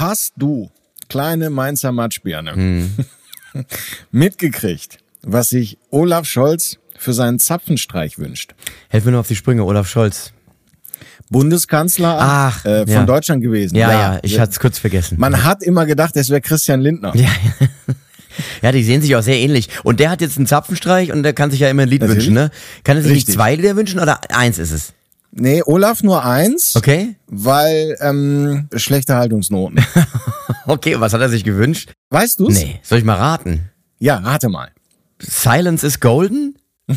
Hast du, kleine Mainzer Matschbirne, mitgekriegt, was sich Olaf Scholz für seinen Zapfenstreich wünscht? Helf mir nur auf die Sprünge, Olaf Scholz. Bundeskanzler von Deutschland gewesen. Ja, ich hatte es kurz vergessen. Man hat immer gedacht, es wäre Christian Lindner. Ja, die sehen sich auch sehr ähnlich. Und der hat jetzt einen Zapfenstreich und der kann sich ja immer ein Lied wünschen, ne? Kann er sich nicht 2 Lieder wünschen oder 1 ist es? Nee, Olaf nur 1. Okay. Weil schlechte Haltungsnoten. Okay, was hat er sich gewünscht? Weißt du's? Nee, soll ich mal raten? Ja, rate mal. Silence is golden?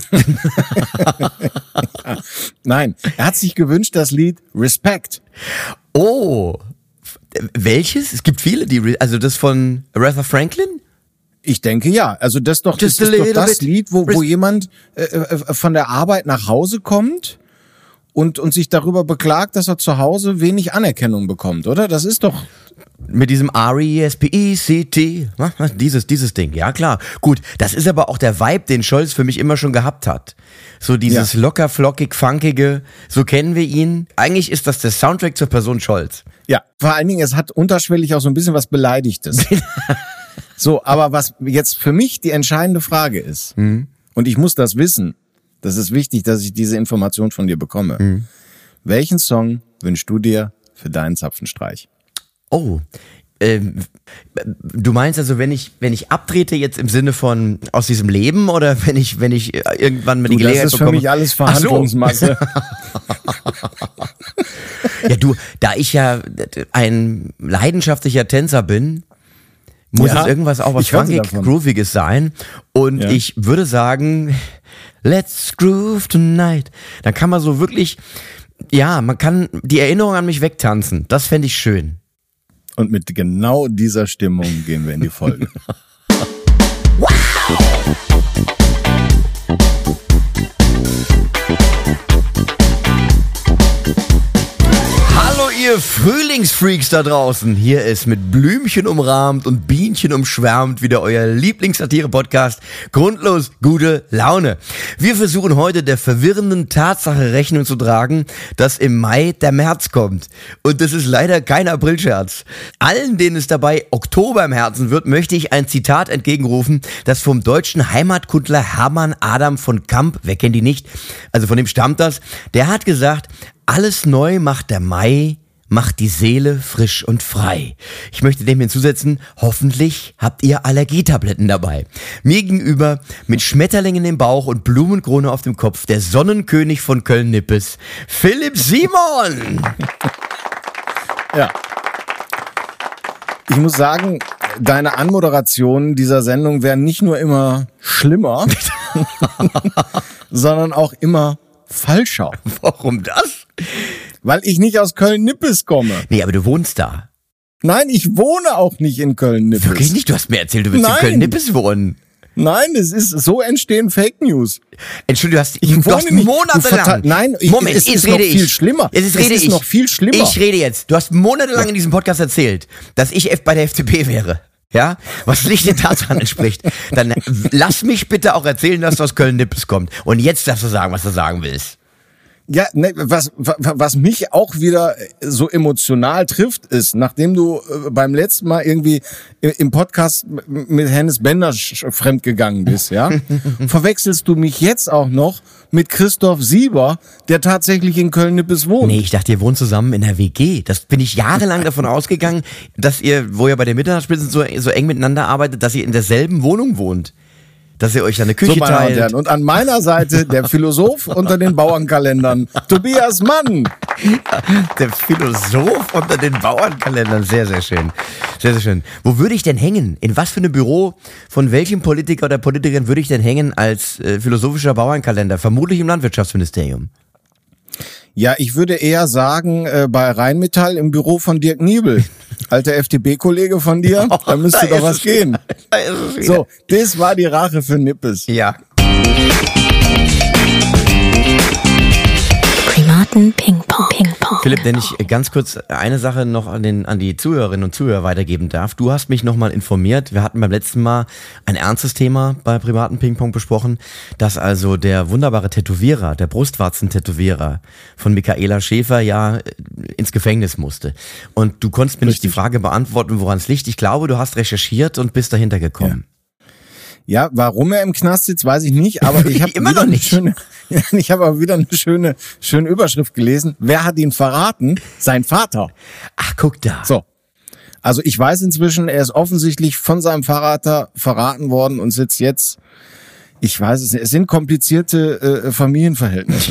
Nein, er hat sich gewünscht das Lied Respect. Oh, welches? Es gibt viele, also das von Aretha Franklin? Ich denke ja. Also das ist doch das Lied, wo jemand von der Arbeit nach Hause kommt und sich darüber beklagt, dass er zu Hause wenig Anerkennung bekommt, oder? Das ist doch... Mit diesem R-E-S-P-E-C-T, dieses Ding, ja klar. Gut, das ist aber auch der Vibe, den Scholz für mich immer schon gehabt hat. So dieses locker, flockig, funkige, so kennen wir ihn. Eigentlich ist das der Soundtrack zur Person Scholz. Ja, vor allen Dingen, es hat unterschwellig auch so ein bisschen was Beleidigtes. So, aber was jetzt für mich die entscheidende Frage ist, und ich muss das wissen, das ist wichtig, dass ich diese Information von dir bekomme. Welchen Song wünschst du dir für deinen Zapfenstreich? Oh, du meinst also, wenn ich abtrete jetzt im Sinne von aus diesem Leben oder wenn ich irgendwann mal die Gelegenheit bekomme? Das ist für mich alles Verhandlungsmasse. Ja, da ich ja ein leidenschaftlicher Tänzer bin, muss es irgendwas auch was funkig, grooviges sein. Und ich würde sagen, let's groove tonight. Dann kann man so wirklich, man kann die Erinnerung an mich wegtanzen. Das fände ich schön. Und mit genau dieser Stimmung gehen wir in die Folge. Hallo ihr Frühlingsfreaks da draußen. Hier ist mit Blümchen umrahmt und Bienchen umschwärmt wieder euer Lieblingssatire-Podcast Grundlos gute Laune. Wir versuchen heute der verwirrenden Tatsache Rechnung zu tragen, dass im Mai der März kommt. Und das ist leider kein Aprilscherz. Allen, denen es dabei Oktober im Herzen wird, möchte ich ein Zitat entgegenrufen, das vom deutschen Heimatkundler Hermann Adam von Kamp, wer kennt die nicht, also von dem stammt das, der hat gesagt, alles neu macht der Mai, macht die Seele frisch und frei. Ich möchte dem hinzusetzen, hoffentlich habt ihr Allergietabletten dabei. Mir gegenüber mit Schmetterlingen im Bauch und Blumenkrone auf dem Kopf, der Sonnenkönig von Köln-Nippes, Philipp Simon! Ja. Ich muss sagen, deine Anmoderationen dieser Sendung werden nicht nur immer schlimmer, sondern auch immer falscher. Warum das? Weil ich nicht aus Köln-Nippes komme. Nee, aber du wohnst da. Nein, ich wohne auch nicht in Köln-Nippes. Wirklich nicht? Du hast mir erzählt, du willst in Köln-Nippes wohnen. Nein, so entstehen Fake News. Entschuldigung, du hast monatelang... Nein, Moment, es ist noch viel schlimmer. Es ist noch viel schlimmer. Ich rede jetzt. Du hast monatelang in diesem Podcast erzählt, dass ich bei der FDP wäre. Ja, was nicht den Tatsachen entspricht. Dann lass mich bitte auch erzählen, dass du aus Köln-Nippes kommst. Und jetzt darfst du sagen, was du sagen willst. Ja, ne, was mich auch wieder so emotional trifft, ist, nachdem du beim letzten Mal irgendwie im Podcast mit Hennes Bender fremdgegangen bist, ja, verwechselst du mich jetzt auch noch mit Christoph Sieber, der tatsächlich in Köln-Nippes wohnt. Nee, ich dachte, ihr wohnt zusammen in der WG. Das bin ich jahrelang davon ausgegangen, dass ihr, wo ihr bei der Mittagsspitzen so eng miteinander arbeitet, dass ihr in derselben Wohnung wohnt. Dass ihr euch eine Küche teilt. Und an meiner Seite der Philosoph unter den Bauernkalendern, Tobias Mann. Der Philosoph unter den Bauernkalendern, sehr, sehr schön. Sehr, sehr schön. Wo würde ich denn hängen? In was für einem Büro von welchem Politiker oder Politikerin würde ich denn hängen als philosophischer Bauernkalender? Vermutlich im Landwirtschaftsministerium. Ja, ich würde eher sagen, bei Rheinmetall im Büro von Dirk Niebel. Alter FDP-Kollege von dir, da müsste doch was gehen. So, das war die Rache für Nippes. Ja. Primaten Ping-Pong. Philipp, wenn ich ganz kurz eine Sache noch an die Zuhörerinnen und Zuhörer weitergeben darf. Du hast mich nochmal informiert. Wir hatten beim letzten Mal ein ernstes Thema bei privaten Ping-Pong besprochen, dass also der wunderbare Tätowierer, der Brustwarzen-Tätowierer von Michaela Schäfer ja ins Gefängnis musste. Und du konntest mir nicht die Frage beantworten, woran es liegt. Ich glaube, du hast recherchiert und bist dahinter gekommen. Ja, warum er im Knast sitzt, weiß ich nicht, aber ich habe immer noch nicht. Ich habe aber wieder eine schöne Überschrift gelesen. Wer hat ihn verraten? Sein Vater. Ach, guck da. So. Also ich weiß inzwischen, er ist offensichtlich von seinem Vater verraten worden und sitzt jetzt, ich weiß es nicht, es sind komplizierte Familienverhältnisse.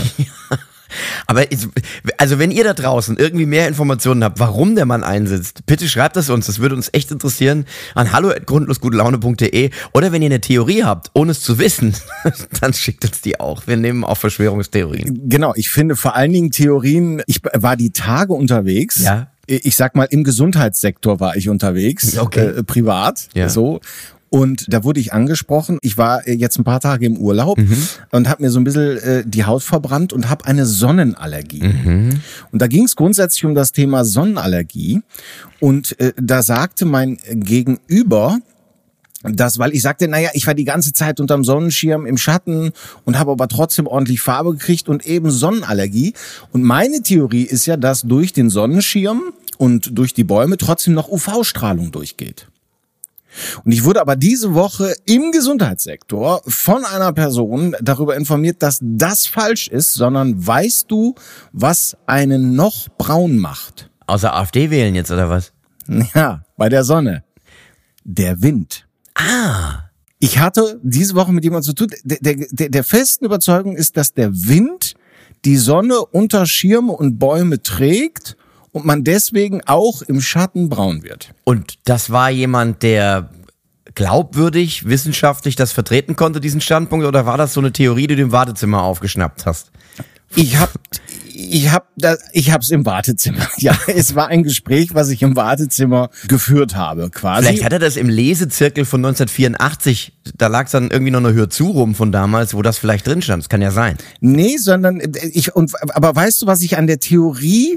Aber also wenn ihr da draußen irgendwie mehr Informationen habt, warum der Mann einsitzt, bitte schreibt das uns. Das würde uns echt interessieren an hallo@grundlosgutelaune.de. Oder wenn ihr eine Theorie habt, ohne es zu wissen, dann schickt uns die auch. Wir nehmen auch Verschwörungstheorien. Genau, ich finde vor allen Dingen Theorien, ich war die Tage unterwegs. Ja. Ich sag mal, im Gesundheitssektor war ich unterwegs, okay. Privat, ja. So. Und da wurde ich angesprochen, ich war jetzt ein paar Tage im Urlaub und habe mir so ein bisschen die Haut verbrannt und habe eine Sonnenallergie. Und da ging es grundsätzlich um das Thema Sonnenallergie. Und da sagte mein Gegenüber, weil ich sagte, naja, ich war die ganze Zeit unterm Sonnenschirm im Schatten und habe aber trotzdem ordentlich Farbe gekriegt und eben Sonnenallergie. Und meine Theorie ist ja, dass durch den Sonnenschirm und durch die Bäume trotzdem noch UV-Strahlung durchgeht. Und ich wurde aber diese Woche im Gesundheitssektor von einer Person darüber informiert, dass das falsch ist, sondern weißt du, was einen noch braun macht? Außer AfD wählen jetzt, oder was? Ja, bei der Sonne. Der Wind. Ah. Ich hatte diese Woche mit jemandem zu tun, der festen Überzeugung ist, dass der Wind die Sonne unter Schirme und Bäume trägt und man deswegen auch im Schatten braun wird. Und das war jemand, der glaubwürdig, wissenschaftlich das vertreten konnte, diesen Standpunkt, oder war das so eine Theorie, die du im Wartezimmer aufgeschnappt hast? Ich hab's im Wartezimmer. Ja, es war ein Gespräch, was ich im Wartezimmer geführt habe, quasi. Vielleicht hat er das im Lesezirkel von 1984, da lag dann irgendwie noch eine Hör zu rum von damals, wo das vielleicht drin stand. Das kann ja sein. Nee, sondern aber weißt du, was ich an der Theorie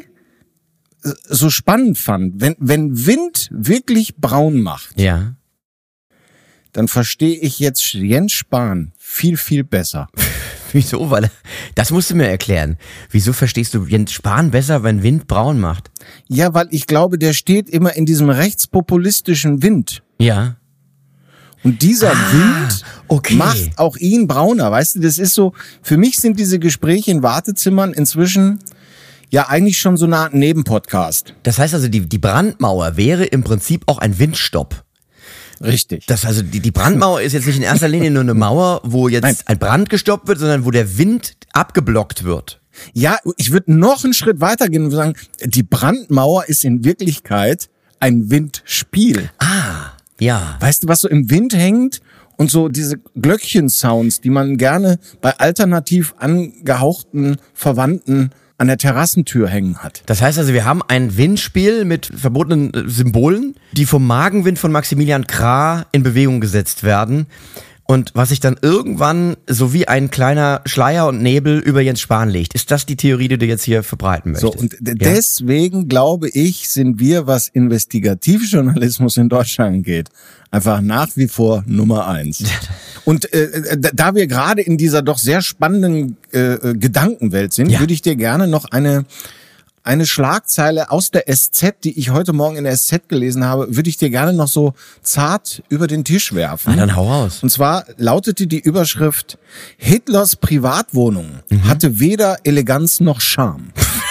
so spannend fand? Wenn Wind wirklich braun macht, ja, dann verstehe ich jetzt Jens Spahn viel, viel besser. Wieso? Weil, das musst du mir erklären. Wieso verstehst du Jens Spahn besser, wenn Wind braun macht? Ja, weil ich glaube, der steht immer in diesem rechtspopulistischen Wind. Ja. Und dieser Wind macht auch ihn brauner. Weißt du, das ist so, für mich sind diese Gespräche in Wartezimmern inzwischen ja eigentlich schon so eine Art Nebenpodcast. Das heißt also, die Brandmauer wäre im Prinzip auch ein Windstopp. Richtig. Das also die Brandmauer ist jetzt nicht in erster Linie nur eine Mauer, wo jetzt ein Brand gestoppt wird, sondern wo der Wind abgeblockt wird. Ja, ich würde noch einen Schritt weiter gehen und sagen, die Brandmauer ist in Wirklichkeit ein Windspiel. Ah, ja. Weißt du, was so im Wind hängt? Und so diese Glöckchen-Sounds, die man gerne bei alternativ angehauchten Verwandten an der Terrassentür hängen hat. Das heißt also, wir haben ein Windspiel mit verbotenen Symbolen, die vom Magenwind von Maximilian Krah in Bewegung gesetzt werden. Und was sich dann irgendwann so wie ein kleiner Schleier und Nebel über Jens Spahn legt. Ist das die Theorie, die du jetzt hier verbreiten möchtest? So, und deswegen glaube ich, sind wir, was Investigativjournalismus in Deutschland angeht, einfach nach wie vor Nummer 1. Und da wir gerade in dieser doch sehr spannenden Gedankenwelt sind, würde ich dir gerne noch eine Schlagzeile aus der SZ, die ich heute Morgen in der SZ gelesen habe, würde ich dir gerne noch so zart über den Tisch werfen. Na, dann hau raus. Und zwar lautete die Überschrift: Hitlers Privatwohnung hatte weder Eleganz noch Charme.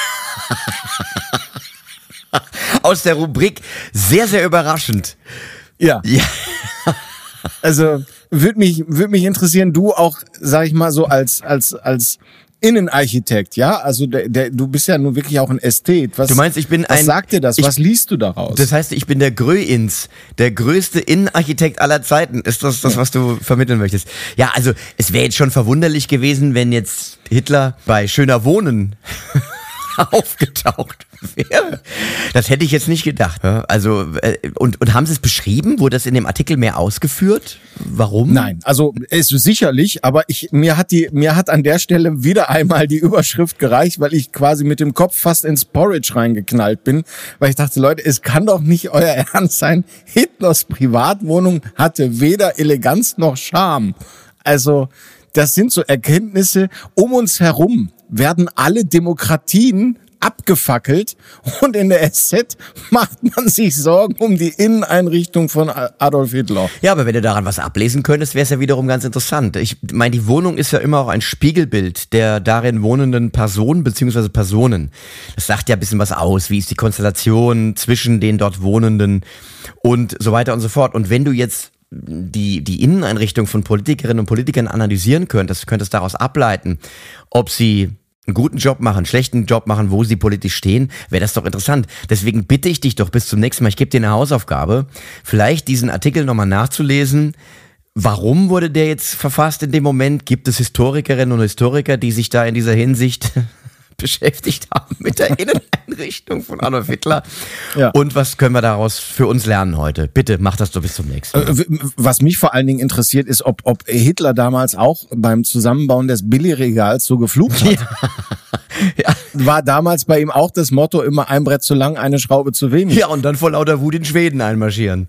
Aus der Rubrik sehr, sehr überraschend. Ja. Also würde mich interessieren, du auch, sag ich mal so, als Innenarchitekt, ja? Also du bist ja nun wirklich auch ein Ästhet. Was, du meinst, was sagt dir das? Was liest du daraus? Das heißt, ich bin der Gröins, der größte Innenarchitekt aller Zeiten. Ist das, was du vermitteln möchtest? Ja, also es wäre jetzt schon verwunderlich gewesen, wenn jetzt Hitler bei Schöner Wohnen aufgetaucht wäre. Das hätte ich jetzt nicht gedacht. Also, und haben Sie es beschrieben? Wurde das in dem Artikel mehr ausgeführt? Warum? Nein, also ist sicherlich, aber mir hat an der Stelle wieder einmal die Überschrift gereicht, weil ich quasi mit dem Kopf fast ins Porridge reingeknallt bin, weil ich dachte, Leute, es kann doch nicht euer Ernst sein. Hitlers Privatwohnung hatte weder Eleganz noch Charme. Also, das sind so Erkenntnisse. Um uns herum werden alle Demokratien abgefackelt und in der SZ macht man sich Sorgen um die Inneneinrichtung von Adolf Hitler. Ja, aber wenn du daran was ablesen könntest, wäre es ja wiederum ganz interessant. Ich meine, die Wohnung ist ja immer auch ein Spiegelbild der darin wohnenden Person bzw. Personen. Das sagt ja ein bisschen was aus. Wie ist die Konstellation zwischen den dort Wohnenden und so weiter und so fort. Und wenn du jetzt die Inneneinrichtung von Politikerinnen und Politikern analysieren könntest daraus ableiten, ob sie einen guten Job machen, einen schlechten Job machen, wo sie politisch stehen, wäre das doch interessant. Deswegen bitte ich dich doch bis zum nächsten Mal, ich gebe dir eine Hausaufgabe, vielleicht diesen Artikel nochmal nachzulesen. Warum wurde der jetzt verfasst in dem Moment? Gibt es Historikerinnen und Historiker, die sich da in dieser Hinsicht beschäftigt haben mit der Inneneinrichtung von Adolf Hitler? Ja. Und was können wir daraus für uns lernen heute? Bitte mach das doch bis zum nächsten Mal. Was mich vor allen Dingen interessiert, ist, ob Hitler damals auch beim Zusammenbauen des Billigregals so geflucht hat. Ja. War damals bei ihm auch das Motto immer ein Brett zu lang, eine Schraube zu wenig? Ja, und dann vor lauter Wut in Schweden einmarschieren.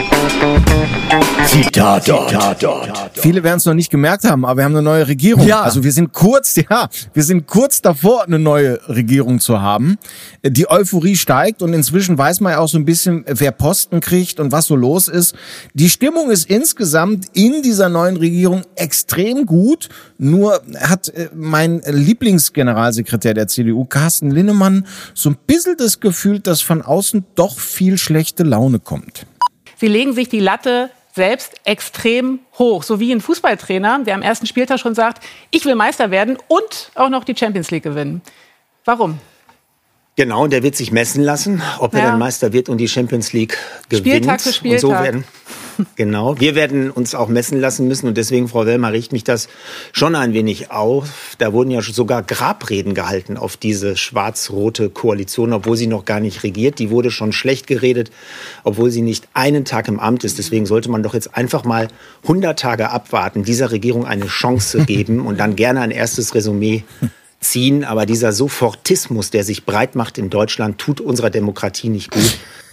Zitat. Viele werden es noch nicht gemerkt haben, aber wir haben eine neue Regierung. Ja. Also wir sind kurz davor, eine neue Regierung zu haben. Die Euphorie steigt und inzwischen weiß man ja auch so ein bisschen, wer Posten kriegt und was so los ist. Die Stimmung ist insgesamt in dieser neuen Regierung extrem gut. Nur hat mein Lieblingsgeneralsekretär der CDU, Carsten Linnemann, so ein bisschen das Gefühl, dass von außen doch viel schlechte Laune kommt. Sie legen sich die Latte selbst extrem hoch. So wie ein Fußballtrainer, der am ersten Spieltag schon sagt, ich will Meister werden und auch noch die Champions League gewinnen. Warum? Genau, und der wird sich messen lassen, ob er dann Meister wird und die Champions League gewinnt. Spieltag für Spieltag. Und so werden, genau, wir werden uns auch messen lassen müssen. Und deswegen, Frau Wellmer, riecht mich das schon ein wenig auf. Da wurden ja sogar Grabreden gehalten auf diese schwarz-rote Koalition, obwohl sie noch gar nicht regiert. Die wurde schon schlecht geredet, obwohl sie nicht einen Tag im Amt ist. Deswegen sollte man doch jetzt einfach mal 100 Tage abwarten, dieser Regierung eine Chance geben und dann gerne ein erstes Resümee ziehen, aber dieser Sofortismus, der sich breit macht in Deutschland, tut unserer Demokratie nicht gut.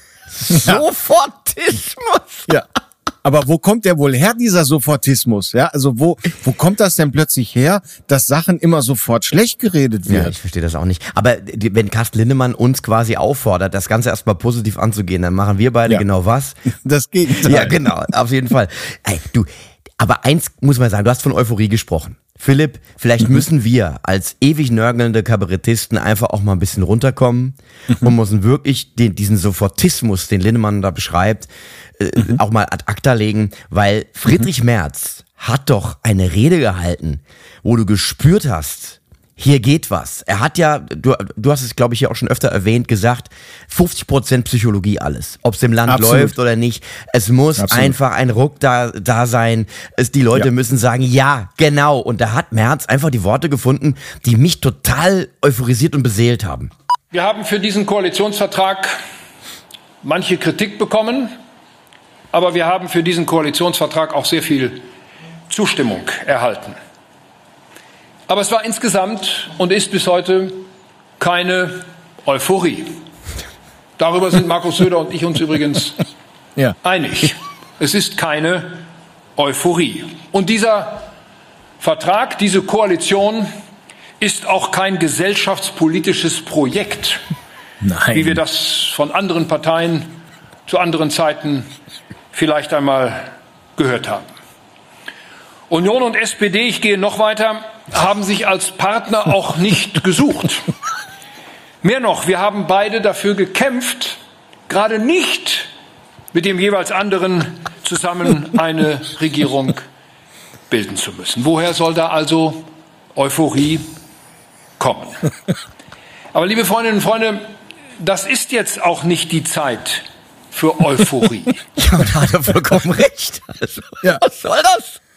Sofortismus? Ja. Aber wo kommt der wohl her, dieser Sofortismus? Ja, also wo kommt das denn plötzlich her, dass Sachen immer sofort schlecht geredet werden? Ja, ich verstehe das auch nicht. Aber wenn Carsten Linnemann uns quasi auffordert, das Ganze erstmal positiv anzugehen, dann machen wir beide genau was? Das Gegenteil. Ja, genau, auf jeden Fall. Ey, du, aber eins muss man sagen, du hast von Euphorie gesprochen. Philipp, vielleicht müssen wir als ewig nörgelnde Kabarettisten einfach auch mal ein bisschen runterkommen und müssen wirklich diesen Sofortismus, den Linnemann da beschreibt, auch mal ad acta legen, weil Friedrich Merz hat doch eine Rede gehalten, wo du gespürt hast, hier geht was. Er hat ja, du hast es, glaube ich, ja auch schon öfter erwähnt, gesagt, 50% Psychologie alles. Ob es im Land läuft oder nicht. Es muss einfach ein Ruck da sein. Die Leute müssen sagen, ja, genau. Und da hat Merz einfach die Worte gefunden, die mich total euphorisiert und beseelt haben. Wir haben für diesen Koalitionsvertrag manche Kritik bekommen, aber wir haben für diesen Koalitionsvertrag auch sehr viel Zustimmung erhalten. Aber es war insgesamt und ist bis heute keine Euphorie. Darüber sind Markus Söder und ich uns übrigens einig. Es ist keine Euphorie. Und dieser Vertrag, diese Koalition ist auch kein gesellschaftspolitisches Projekt, wie wir das von anderen Parteien zu anderen Zeiten vielleicht einmal gehört haben. Union und SPD, ich gehe noch weiter, haben sich als Partner auch nicht gesucht. Mehr noch, wir haben beide dafür gekämpft, gerade nicht mit dem jeweils anderen zusammen eine Regierung bilden zu müssen. Woher soll da also Euphorie kommen? Aber liebe Freundinnen und Freunde, das ist jetzt auch nicht die Zeit für Euphorie. Ja, da hat er vollkommen recht. Also, was soll das?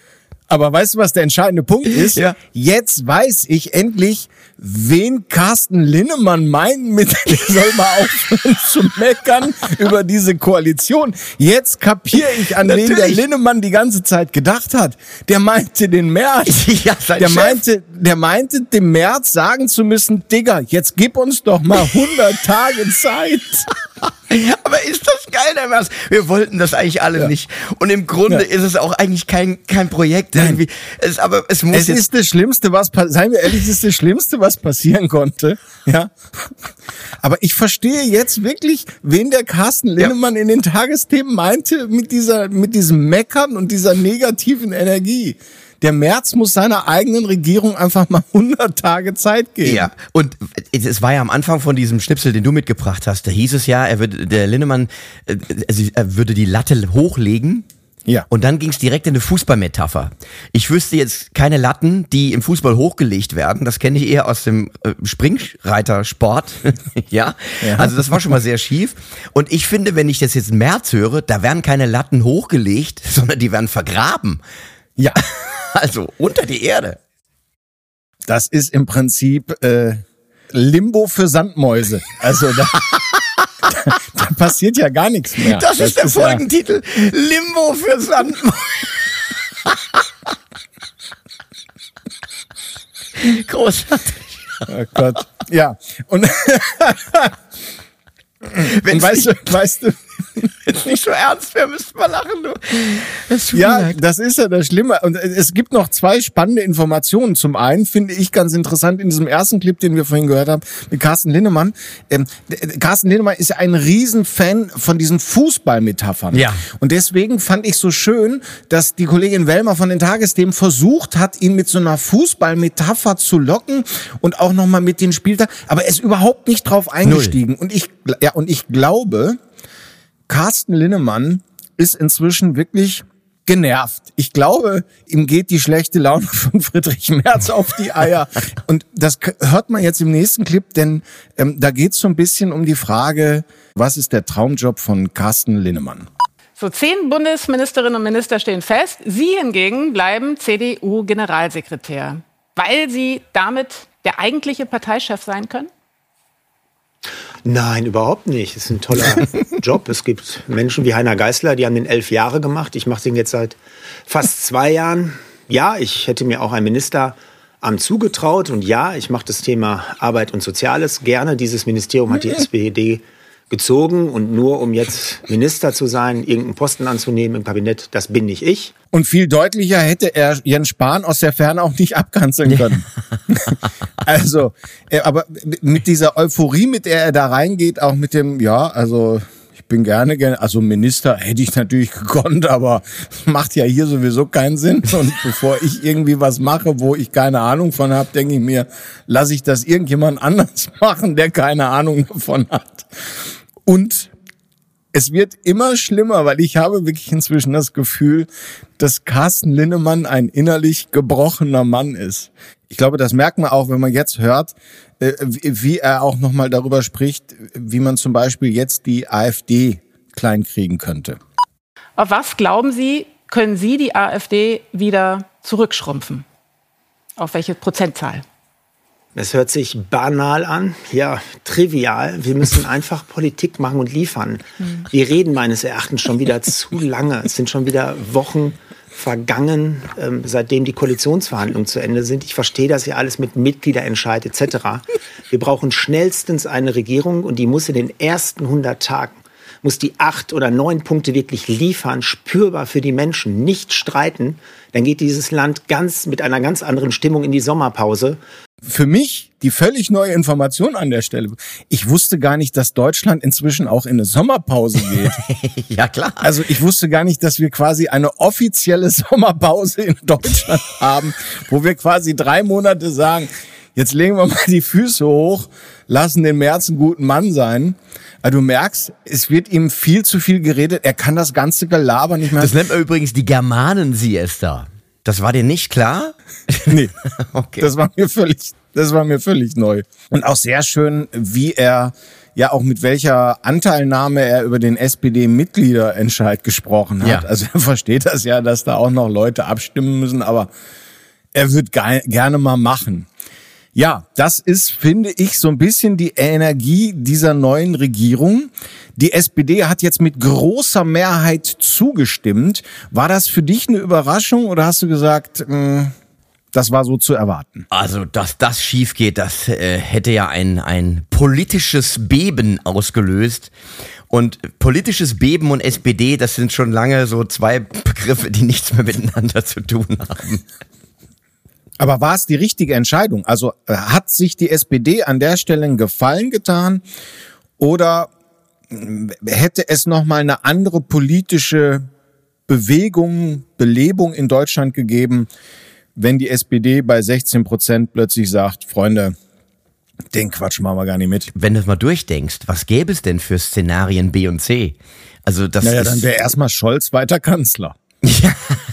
Aber weißt du, was der entscheidende Punkt ist? Ja. Jetzt weiß ich endlich, wen Carsten Linnemann meint mit, der soll mal aufhören zu meckern über diese Koalition. Jetzt kapiere ich, an wen der Linnemann die ganze Zeit gedacht hat. Der meinte den Merz. Ja, sein der Chef. meinte dem Merz sagen zu müssen, Digga, jetzt gib uns doch mal 100 Tage Zeit. Aber ist das geil, der Merz? Wir wollten das eigentlich alle nicht. Und im Grunde ist es auch eigentlich kein Projekt. Irgendwie. Aber es muss Es ist das Schlimmste, seien wir ehrlich, es ist das Schlimmste, was passieren konnte. Ja. Aber ich verstehe jetzt wirklich, wen der Carsten Linnemann in den Tagesthemen meinte mit diesem Meckern und dieser negativen Energie. Der Merz muss seiner eigenen Regierung einfach mal 100 Tage Zeit geben. Ja, und es war ja am Anfang von diesem Schnipsel, den du mitgebracht hast, da hieß es ja, der Linnemann er würde die Latte hochlegen. Ja. Und dann ging es direkt in eine Fußballmetapher. Ich wüsste jetzt keine Latten, die im Fußball hochgelegt werden. Das kenne ich eher aus dem Springreitersport. ja. Also das war schon mal sehr schief. Und ich finde, wenn ich das jetzt im März höre, da werden keine Latten hochgelegt, sondern die werden vergraben. Ja. Also unter die Erde. Das ist im Prinzip Limbo für Sandmäuse. Also da passiert ja gar nichts mehr. Das ist der Folgentitel. Limbo für Sandmäuse. Großartig. Oh Gott. Ja. Und weißt du, wenn es nicht so ernst wäre, müsste man lachen. Du. Das ist ja das Schlimme. Und es gibt noch 2 spannende Informationen. Zum einen finde ich ganz interessant in diesem ersten Clip, den wir vorhin gehört haben, mit Carsten Linnemann. Carsten Linnemann ist ja ein Riesenfan von diesen Fußballmetaphern. Ja. Und deswegen fand ich so schön, dass die Kollegin Wellmer von den Tagesthemen versucht hat, ihn mit so einer Fußballmetapher zu locken und auch nochmal mit den Spieltag. Aber er ist überhaupt nicht drauf eingestiegen. Und ich glaube, Carsten Linnemann ist inzwischen wirklich genervt. Ich glaube, ihm geht die schlechte Laune von Friedrich Merz auf die Eier. Und das hört man jetzt im nächsten Clip, denn da geht es so ein bisschen um die Frage, was ist der Traumjob von Carsten Linnemann? So 10 Bundesministerinnen und Minister stehen fest. Sie hingegen bleiben CDU-Generalsekretär, weil sie damit der eigentliche Parteichef sein können? Nein, überhaupt nicht. Es ist ein toller Job. Es gibt Menschen wie Heiner Geißler, die haben den 11 Jahre gemacht. Ich mache den jetzt seit fast 2 Jahren. Ja, ich hätte mir auch ein Ministeramt zugetraut. Und ja, ich mache das Thema Arbeit und Soziales gerne. Dieses Ministerium hat die SPD gezogen. Und nur um jetzt Minister zu sein, irgendeinen Posten anzunehmen im Kabinett, das bin nicht ich. Und viel deutlicher hätte er Jens Spahn aus der Ferne auch nicht abkanzeln können. Also, aber mit dieser Euphorie, mit der er da reingeht, auch mit dem, ich bin gerne, also Minister hätte ich natürlich gekonnt, aber macht ja hier sowieso keinen Sinn. Und bevor ich irgendwie was mache, wo ich keine Ahnung von habe, denke ich mir, lasse ich das irgendjemand anders machen, der keine Ahnung davon hat. Und es wird immer schlimmer, weil ich habe wirklich inzwischen das Gefühl, dass Carsten Linnemann ein innerlich gebrochener Mann ist. Ich glaube, das merkt man auch, wenn man jetzt hört, wie er auch nochmal darüber spricht, wie man zum Beispiel jetzt die AfD kleinkriegen könnte. Auf was, glauben Sie, können Sie die AfD wieder zurückschrumpfen? Auf welche Prozentzahl? Es hört sich banal an, ja, trivial. Wir müssen einfach Politik machen und liefern. Wir reden meines Erachtens schon wieder zu lange. Es sind schon wieder Wochen vergangen, seitdem die Koalitionsverhandlungen zu Ende sind. Ich verstehe das ja alles mit Mitgliederentscheid etc. Wir brauchen schnellstens eine Regierung und die muss in den ersten 100 Tagen, muss die 8 oder 9 Punkte wirklich liefern, spürbar für die Menschen, nicht streiten. Dann geht dieses Land mit einer ganz anderen Stimmung in die Sommerpause. Für mich die völlig neue Information an der Stelle. Ich wusste gar nicht, dass Deutschland inzwischen auch in eine Sommerpause geht. Ja, klar. Also ich wusste gar nicht, dass wir quasi eine offizielle Sommerpause in Deutschland haben, wo wir quasi 3 Monate sagen, jetzt legen wir mal die Füße hoch, lassen den Merz einen guten Mann sein. Also du merkst, es wird ihm viel zu viel geredet. Er kann das ganze Gelaber nicht mehr. Das nennt man übrigens die Germanen-Siesta. Das war dir nicht klar? Nee, okay. Das war mir völlig neu. Und auch sehr schön, wie er ja auch mit welcher Anteilnahme er über den SPD-Mitgliederentscheid gesprochen hat. Ja. Also er versteht das ja, dass da auch noch Leute abstimmen müssen, aber er wird gerne mal machen. Ja, das ist, finde ich, so ein bisschen die Energie dieser neuen Regierung. Die SPD hat jetzt mit großer Mehrheit zugestimmt. War das für dich eine Überraschung oder hast du gesagt, das war so zu erwarten? Also, dass das schief geht, das hätte ja ein politisches Beben ausgelöst. Und politisches Beben und SPD, das sind schon lange so zwei Begriffe, die nichts mehr miteinander zu tun haben. Aber war es die richtige Entscheidung? Also hat sich die SPD an der Stelle einen Gefallen getan oder hätte es nochmal eine andere politische Bewegung, Belebung in Deutschland gegeben, wenn die SPD bei 16% plötzlich sagt, Freunde, den Quatsch machen wir gar nicht mit. Wenn du es mal durchdenkst, was gäbe es denn für Szenarien B und C? Also das Naja, ist, dann wäre erstmal Scholz weiter Kanzler. Ja.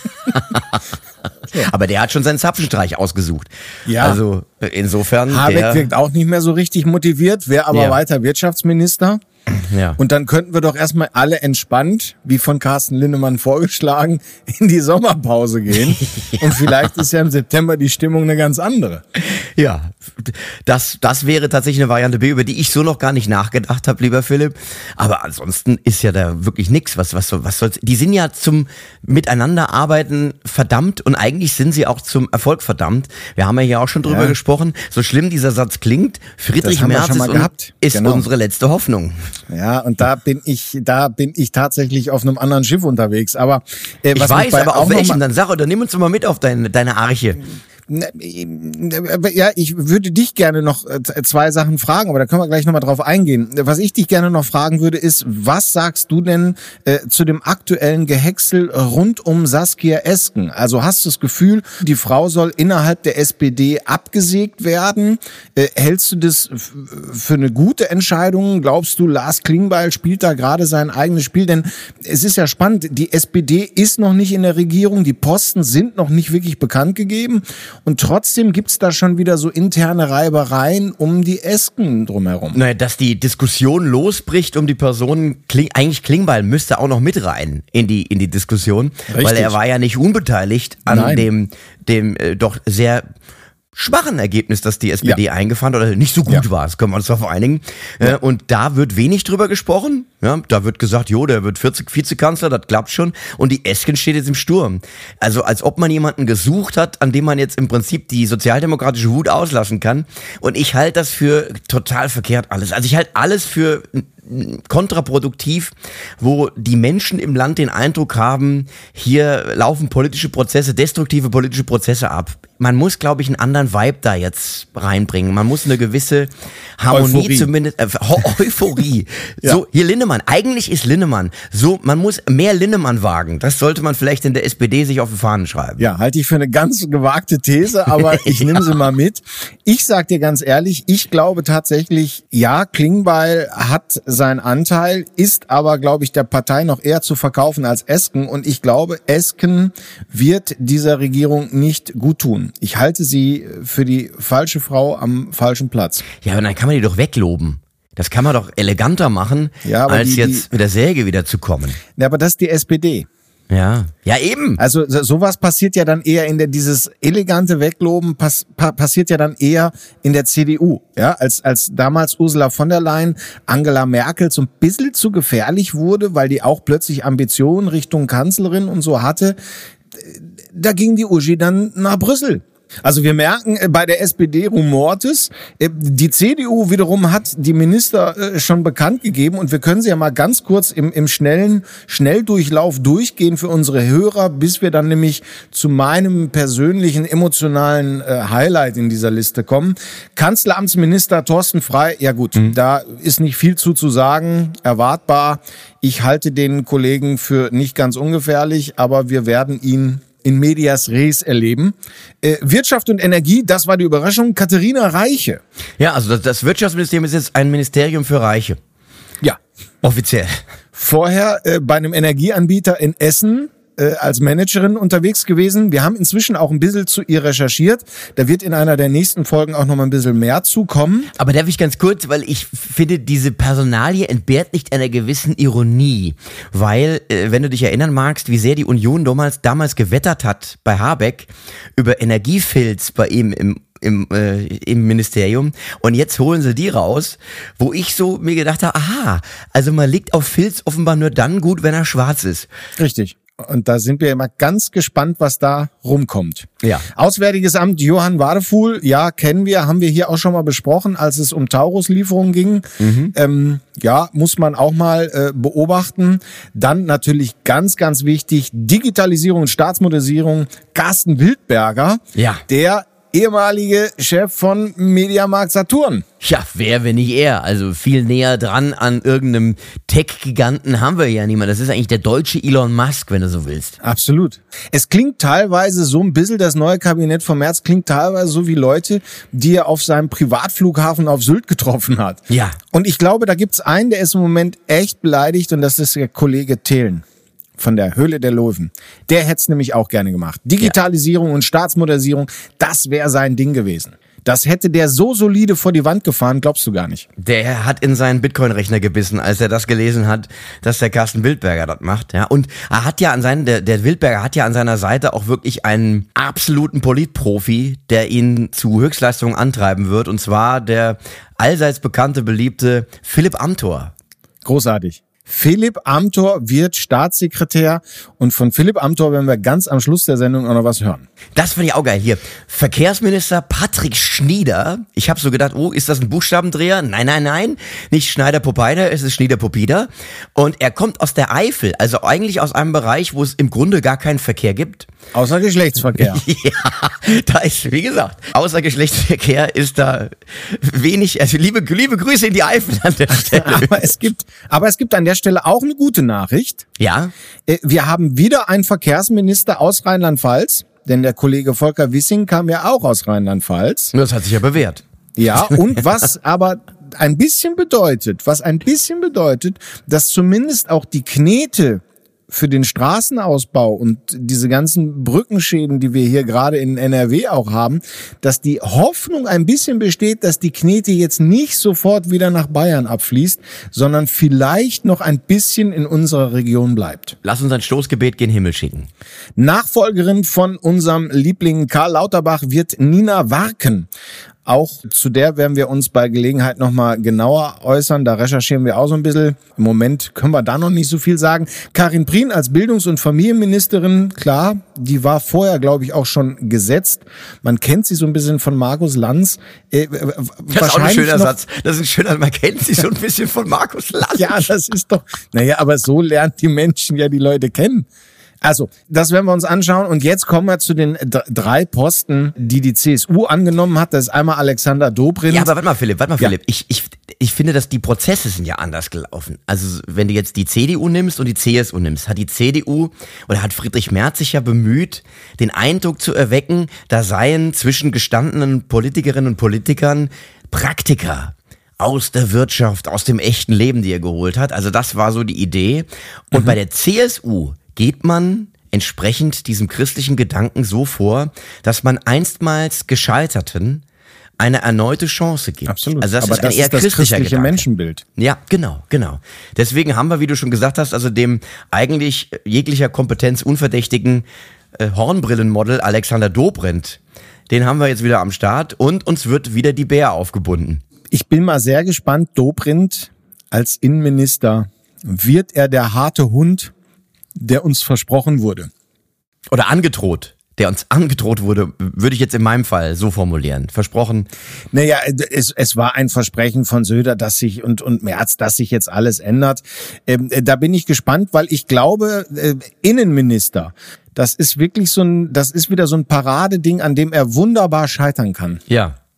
Aber der hat schon seinen Zapfenstreich ausgesucht. Ja. Also insofern. Habeck wirkt auch nicht mehr so richtig motiviert, wäre aber Ja. weiter Wirtschaftsminister. Ja. Und dann könnten wir doch erstmal alle entspannt, wie von Carsten Linnemann vorgeschlagen, in die Sommerpause gehen. Und vielleicht ist ja im September die Stimmung eine ganz andere. Ja, das wäre tatsächlich eine Variante B, über die ich so noch gar nicht nachgedacht habe, lieber Philipp. Aber ansonsten ist ja da wirklich nichts. Was soll's? Die sind ja zum Miteinanderarbeiten verdammt und eigentlich sind sie auch zum Erfolg verdammt. Wir haben ja hier auch schon drüber gesprochen. So schlimm dieser Satz klingt, Friedrich Das haben wir Merz schon mal gehabt. ist Genau. unsere letzte Hoffnung. Ja, und da bin ich tatsächlich auf einem anderen Schiff unterwegs. Aber Ich was mich weiß, bei aber auch auf noch welchen? mal- Dann sag oder nimm uns doch mal mit auf deine Arche. Ja, ich würde dich gerne noch zwei Sachen fragen, aber da können wir gleich nochmal drauf eingehen. Was ich dich gerne noch fragen würde, ist, was sagst du denn zu dem aktuellen Gehäcksel rund um Saskia Esken? Also hast du das Gefühl, die Frau soll innerhalb der SPD abgesägt werden? Hältst du das für eine gute Entscheidung? Glaubst du, Lars Klingbeil spielt da gerade sein eigenes Spiel? Denn es ist ja spannend, die SPD ist noch nicht in der Regierung, die Posten sind noch nicht wirklich bekannt gegeben. Und trotzdem gibt's da schon wieder so interne Reibereien um die Esken drumherum. Naja, dass die Diskussion losbricht um die Person, eigentlich Klingbeil müsste auch noch mit rein in die Diskussion, Richtig. weil er war ja nicht unbeteiligt an Nein. dem doch sehr schwachen Ergebnis, das die SPD eingefahren hat, oder nicht so gut war, das können wir uns darauf einigen. Und da wird wenig drüber gesprochen. Ja, da wird gesagt, der wird Vizekanzler, das klappt schon. Und die Esken steht jetzt im Sturm. Also als ob man jemanden gesucht hat, an dem man jetzt im Prinzip die sozialdemokratische Wut auslassen kann. Und ich halte das für total verkehrt alles. Also ich halte alles für kontraproduktiv, wo die Menschen im Land den Eindruck haben, hier laufen politische Prozesse, destruktive politische Prozesse ab. Man muss, glaube ich, einen anderen Vibe da jetzt reinbringen. Man muss eine gewisse Harmonie Euphorie. zumindest, Euphorie. Ja. So, hier Linnemann. Eigentlich ist Linnemann. So, man muss mehr Linnemann wagen. Das sollte man vielleicht in der SPD sich auf die Fahnen schreiben. Ja, halte ich für eine ganz gewagte These, aber ich nehme sie mal mit. Ich sag dir ganz ehrlich, ich glaube tatsächlich, ja, Klingbeil hat seinen Anteil, ist aber, glaube ich, der Partei noch eher zu verkaufen als Esken. Und ich glaube, Esken wird dieser Regierung nicht gut tun. Ich halte sie für die falsche Frau am falschen Platz. Ja, aber dann kann man die doch wegloben. Das kann man doch eleganter machen, Ja, aber als die- jetzt mit der Säge wieder zu kommen. Ja, aber das ist die SPD. Ja, eben. Also sowas passiert ja dann eher dieses elegante Wegloben passiert ja dann eher in der CDU, ja, als damals Ursula von der Leyen Angela Merkel so ein bisschen zu gefährlich wurde, weil die auch plötzlich Ambitionen Richtung Kanzlerin und so hatte, da ging die Uschi dann nach Brüssel. Also wir merken, bei der SPD rumort es. Die CDU wiederum hat die Minister schon bekannt gegeben und wir können sie ja mal ganz kurz im Schnelldurchlauf durchgehen für unsere Hörer, bis wir dann nämlich zu meinem persönlichen emotionalen Highlight in dieser Liste kommen. Kanzleramtsminister Thorsten Frey, ja gut, da ist nicht viel zu sagen, erwartbar. Ich halte den Kollegen für nicht ganz ungefährlich, aber wir werden ihn in medias res erleben. Wirtschaft und Energie, das war die Überraschung. Katharina Reiche. Ja, also das Wirtschaftsministerium ist jetzt ein Ministerium für Reiche. Ja. Offiziell. Vorher bei einem Energieanbieter in Essen als Managerin unterwegs gewesen. Wir haben inzwischen auch ein bisschen zu ihr recherchiert. Da wird in einer der nächsten Folgen auch noch mal ein bisschen mehr zukommen. Aber darf ich ganz kurz, weil ich finde, diese Personalie entbehrt nicht einer gewissen Ironie. Weil, wenn du dich erinnern magst, wie sehr die Union damals gewettert hat bei Habeck über Energiefilz bei ihm im Ministerium, und jetzt holen sie die raus, wo ich so mir gedacht habe, aha, also man liegt auf Filz offenbar nur dann gut, wenn er schwarz ist. Richtig. Und da sind wir immer ganz gespannt, was da rumkommt. Ja. Auswärtiges Amt Johann Wadefuhl, ja, kennen wir, haben wir hier auch schon mal besprochen, als es um Taurus-Lieferungen ging. Ja, muss man auch mal beobachten. Dann natürlich ganz, ganz wichtig, Digitalisierung und Staatsmodernisierung. Carsten Wildberger, Ja. der ehemalige Chef von Mediamarkt Saturn. Ja, wer, wenn nicht er? Also viel näher dran an irgendeinem Tech-Giganten haben wir ja niemand. Das ist eigentlich der deutsche Elon Musk, wenn du so willst. Absolut. Es klingt teilweise so ein bisschen, das neue Kabinett vom März klingt teilweise so wie Leute, die er auf seinem Privatflughafen auf Sylt getroffen hat. Ja. Und ich glaube, da gibt's einen, der ist im Moment echt beleidigt, und das ist der Kollege Thelen von der Höhle der Löwen. Der hätte es nämlich auch gerne gemacht. Digitalisierung und Staatsmodernisierung, das wäre sein Ding gewesen. Das hätte der so solide vor die Wand gefahren, glaubst du gar nicht. Der hat in seinen Bitcoin-Rechner gebissen, als er das gelesen hat, dass der Carsten Wildberger das macht. Ja, und er hat ja der Wildberger hat ja an seiner Seite auch wirklich einen absoluten Politprofi, der ihn zu Höchstleistungen antreiben wird. Und zwar der allseits bekannte, beliebte Philipp Amthor. Großartig. Philipp Amthor wird Staatssekretär, und von Philipp Amthor werden wir ganz am Schluss der Sendung auch noch was hören. Das fand ich auch geil. Hier, Verkehrsminister Patrick Schnieder. Ich habe so gedacht, oh, ist das ein Buchstabendreher? Nein. Nicht Schneider-Popeider, es ist Schnieder-Popida. Und er kommt aus der Eifel, also eigentlich aus einem Bereich, wo es im Grunde gar keinen Verkehr gibt. Außer Geschlechtsverkehr. Ja, da ist, wie gesagt, außer Geschlechtsverkehr ist da wenig, also liebe Grüße in die Eifel an der Stelle. aber es gibt an der Stelle auch eine gute Nachricht. Ja? Wir haben wieder einen Verkehrsminister aus Rheinland-Pfalz, denn der Kollege Volker Wissing kam ja auch aus Rheinland-Pfalz. Das hat sich ja bewährt. Ja, und was aber ein bisschen bedeutet, dass zumindest auch die Knete für den Straßenausbau und diese ganzen Brückenschäden, die wir hier gerade in NRW auch haben, dass die Hoffnung ein bisschen besteht, dass die Knete jetzt nicht sofort wieder nach Bayern abfließt, sondern vielleicht noch ein bisschen in unserer Region bleibt. Lass uns ein Stoßgebet gen Himmel schicken. Nachfolgerin von unserem Liebling Karl Lauterbach wird Nina Warken. Auch zu der werden wir uns bei Gelegenheit nochmal genauer äußern. Da recherchieren wir auch so ein bisschen. Im Moment können wir da noch nicht so viel sagen. Karin Prien als Bildungs- und Familienministerin, klar, die war vorher, glaube ich, auch schon gesetzt. Man kennt sie so ein bisschen von Markus Lanz. Das ist auch ein schöner Satz. Das ist ein schöner, man kennt sie so ein bisschen von Markus Lanz. Ja, das ist doch, aber so lernt die Menschen ja die Leute kennen. Also, das werden wir uns anschauen. Und jetzt kommen wir zu den 3 Posten, die CSU angenommen hat. Das ist einmal Alexander Dobrindt. Ja, aber warte mal, Philipp. Ich finde, dass die Prozesse sind ja anders gelaufen. Also, wenn du jetzt die CDU nimmst und die CSU nimmst, hat die CDU oder hat Friedrich Merz sich ja bemüht, den Eindruck zu erwecken, da seien zwischen gestandenen Politikerinnen und Politikern Praktiker aus der Wirtschaft, aus dem echten Leben, die er geholt hat. Also, das war so die Idee. Und bei der CSU geht man entsprechend diesem christlichen Gedanken so vor, dass man einstmals Gescheiterten eine erneute Chance gibt. Absolut. Also das aber ist ein eher das christlicher christliche Gedanke. Menschenbild. Ja, genau. Deswegen haben wir, wie du schon gesagt hast, also dem eigentlich jeglicher Kompetenz unverdächtigen Hornbrillenmodel Alexander Dobrindt, den haben wir jetzt wieder am Start, und uns wird wieder die Bär aufgebunden. Ich bin mal sehr gespannt, Dobrindt als Innenminister, wird er der harte Hund, der uns versprochen wurde? Oder angedroht. Der uns angedroht wurde, würde ich jetzt in meinem Fall so formulieren. Versprochen. Naja, es war ein Versprechen von Söder, dass sich und Merz, dass sich jetzt alles ändert. Da bin ich gespannt, weil ich glaube, Innenminister, das ist wirklich das ist wieder so ein Paradeding, an dem er wunderbar scheitern kann. Ja.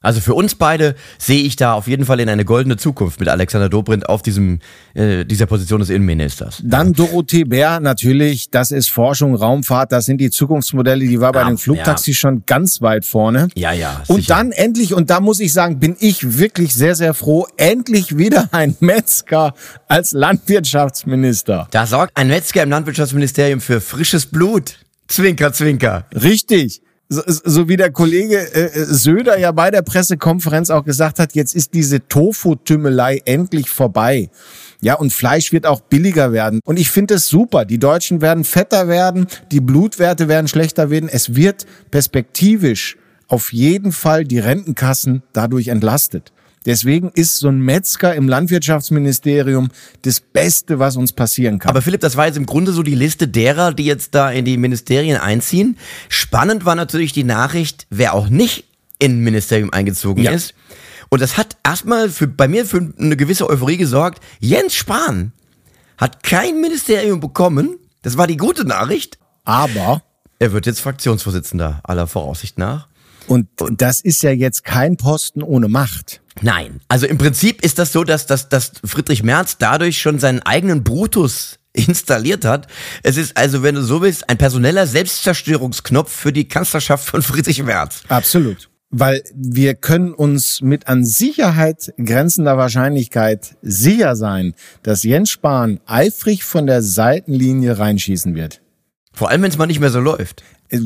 Also für uns beide sehe ich da auf jeden Fall in eine goldene Zukunft mit Alexander Dobrindt auf dieser Position des Innenministers. Dann Dorothee Bär natürlich, das ist Forschung, Raumfahrt, das sind die Zukunftsmodelle, die war bei den Flugtaxis schon ganz weit vorne. Ja. Und sicher. dann endlich, und da muss ich sagen, bin ich wirklich sehr, sehr froh, endlich wieder ein Metzger als Landwirtschaftsminister. Da sorgt ein Metzger im Landwirtschaftsministerium für frisches Blut. Zwinker, zwinker. Richtig. So wie der Kollege Söder ja bei der Pressekonferenz auch gesagt hat, jetzt ist diese Tofu-Tümmelei endlich vorbei. Ja, und Fleisch wird auch billiger werden. Und ich finde es super. Die Deutschen werden fetter werden, die Blutwerte werden schlechter werden. Es wird perspektivisch auf jeden Fall die Rentenkassen dadurch entlastet. Deswegen ist so ein Metzger im Landwirtschaftsministerium das Beste, was uns passieren kann. Aber Philipp, das war jetzt im Grunde so die Liste derer, die jetzt da in die Ministerien einziehen. Spannend war natürlich die Nachricht, wer auch nicht in ein Ministerium eingezogen ist. Und das hat erstmal bei mir für eine gewisse Euphorie gesorgt. Jens Spahn hat kein Ministerium bekommen. Das war die gute Nachricht. Aber er wird jetzt Fraktionsvorsitzender, aller Voraussicht nach. Und das ist ja jetzt kein Posten ohne Macht. Nein, also im Prinzip ist das so, dass Friedrich Merz dadurch schon seinen eigenen Brutus installiert hat. Es ist also, wenn du so willst, ein personeller Selbstzerstörungsknopf für die Kanzlerschaft von Friedrich Merz. Absolut. Weil wir können uns mit an Sicherheit grenzender Wahrscheinlichkeit sicher sein, dass Jens Spahn eifrig von der Seitenlinie reinschießen wird. Vor allem, wenn es mal nicht mehr so läuft.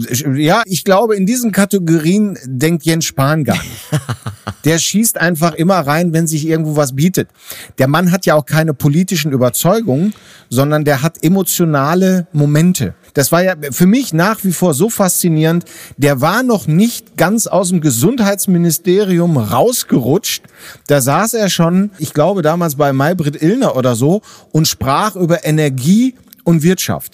Ja, ich glaube, in diesen Kategorien denkt Jens Spahn gar nicht. Der schießt einfach immer rein, wenn sich irgendwo was bietet. Der Mann hat ja auch keine politischen Überzeugungen, sondern der hat emotionale Momente. Das war ja für mich nach wie vor so faszinierend. Der war noch nicht ganz aus dem Gesundheitsministerium rausgerutscht. Da saß er schon, ich glaube damals bei Maybrit Illner oder so, und sprach über Energie und Wirtschaft.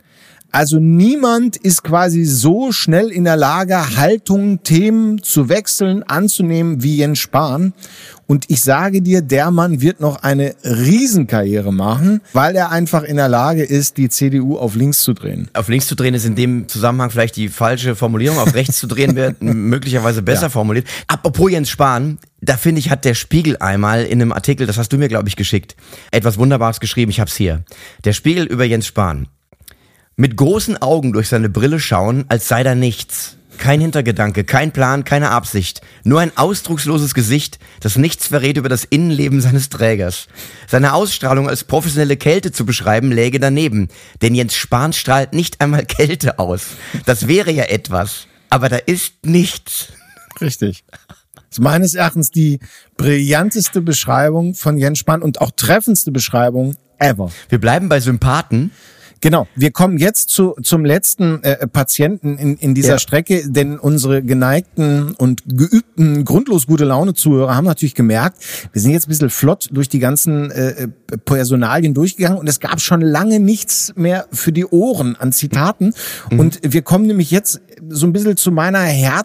Also niemand ist quasi so schnell in der Lage, Haltungen, Themen zu wechseln, anzunehmen wie Jens Spahn. Und ich sage dir, der Mann wird noch eine Riesenkarriere machen, weil er einfach in der Lage ist, die CDU auf links zu drehen. Auf links zu drehen ist in dem Zusammenhang vielleicht die falsche Formulierung. Auf rechts zu drehen wird möglicherweise besser formuliert. Apropos Jens Spahn, da finde ich, hat der Spiegel einmal in einem Artikel, das hast du mir, glaube ich, geschickt, etwas Wunderbares geschrieben. Ich hab's hier. Der Spiegel über Jens Spahn. Mit großen Augen durch seine Brille schauen, als sei da nichts. Kein Hintergedanke, kein Plan, keine Absicht. Nur ein ausdrucksloses Gesicht, das nichts verrät über das Innenleben seines Trägers. Seine Ausstrahlung als professionelle Kälte zu beschreiben, läge daneben. Denn Jens Spahn strahlt nicht einmal Kälte aus. Das wäre ja etwas. Aber da ist nichts. Richtig. Das ist meines Erachtens die brillanteste Beschreibung von Jens Spahn und auch treffendste Beschreibung ever. Wir bleiben bei Sympathen. Genau, wir kommen jetzt zum letzten Patienten in dieser Strecke, denn unsere geneigten und geübten, grundlos gute Laune-Zuhörer haben natürlich gemerkt, wir sind jetzt ein bisschen flott durch die ganzen Personalien durchgegangen und es gab schon lange nichts mehr für die Ohren an Zitaten. Und wir kommen nämlich jetzt so ein bisschen zu meiner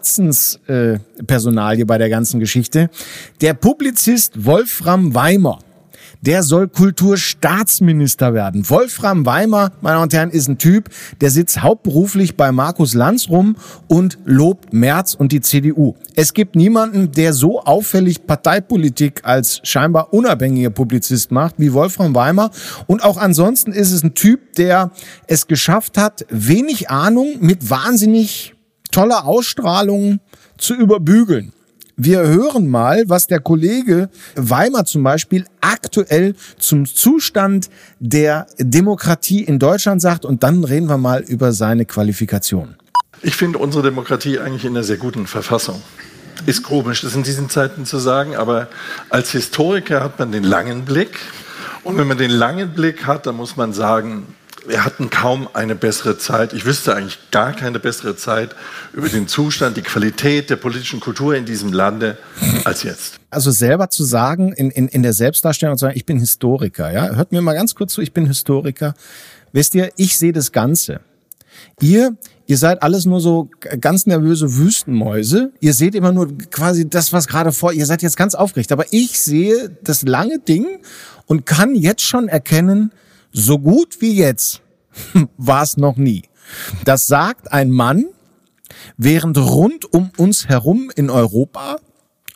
Herzenspersonalie bei der ganzen Geschichte. Der Publizist Wolfram Weimer. Der soll Kulturstaatsminister werden. Wolfram Weimer, meine Damen und Herren, ist ein Typ, der sitzt hauptberuflich bei Markus Lanz rum und lobt Merz und die CDU. Es gibt niemanden, der so auffällig Parteipolitik als scheinbar unabhängiger Publizist macht wie Wolfram Weimer. Und auch ansonsten ist es ein Typ, der es geschafft hat, wenig Ahnung mit wahnsinnig toller Ausstrahlung zu überbügeln. Wir hören mal, was der Kollege Weimer zum Beispiel aktuell zum Zustand der Demokratie in Deutschland sagt. Und dann reden wir mal über seine Qualifikation. Ich finde unsere Demokratie eigentlich in einer sehr guten Verfassung. Ist komisch, das in diesen Zeiten zu sagen, aber als Historiker hat man den langen Blick. Und wenn man den langen Blick hat, dann muss man sagen, wir hatten kaum eine bessere Zeit. Ich wüsste eigentlich gar keine bessere Zeit über den Zustand, die Qualität der politischen Kultur in diesem Lande als jetzt. Also selber zu sagen, in der Selbstdarstellung zu sagen, ich bin Historiker, ja? Hört mir mal ganz kurz zu, ich bin Historiker. Wisst ihr, ich sehe das Ganze. Ihr seid alles nur so ganz nervöse Wüstenmäuse. Ihr seht immer nur quasi das, was gerade ihr seid jetzt ganz aufgeregt. Aber ich sehe das lange Ding und kann jetzt schon erkennen, so gut wie jetzt war es noch nie. Das sagt ein Mann, während rund um uns herum in Europa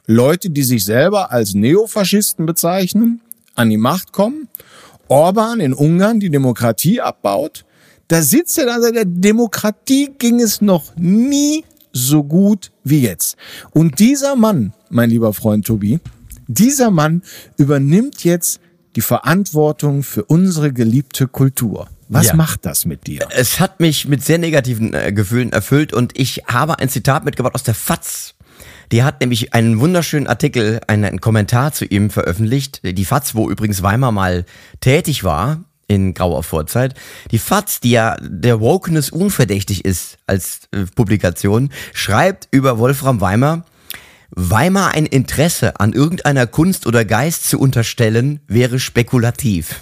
Leute, die sich selber als Neofaschisten bezeichnen, an die Macht kommen. Orban in Ungarn die Demokratie abbaut. Da sitzt er da, der Demokratie ging es noch nie so gut wie jetzt. Und dieser Mann, mein lieber Freund Tobi, dieser Mann übernimmt jetzt die Verantwortung für unsere geliebte Kultur. Was macht das mit dir? Es hat mich mit sehr negativen Gefühlen erfüllt und ich habe ein Zitat mitgebracht aus der FAZ. Die hat nämlich einen wunderschönen Artikel, einen Kommentar zu ihm veröffentlicht. Die FAZ, wo übrigens Weimar mal tätig war, in grauer Vorzeit. Die FAZ, die ja der Wokeness unverdächtig ist als Publikation, schreibt über Wolfram Weimar: Weimar ein Interesse an irgendeiner Kunst oder Geist zu unterstellen, wäre spekulativ.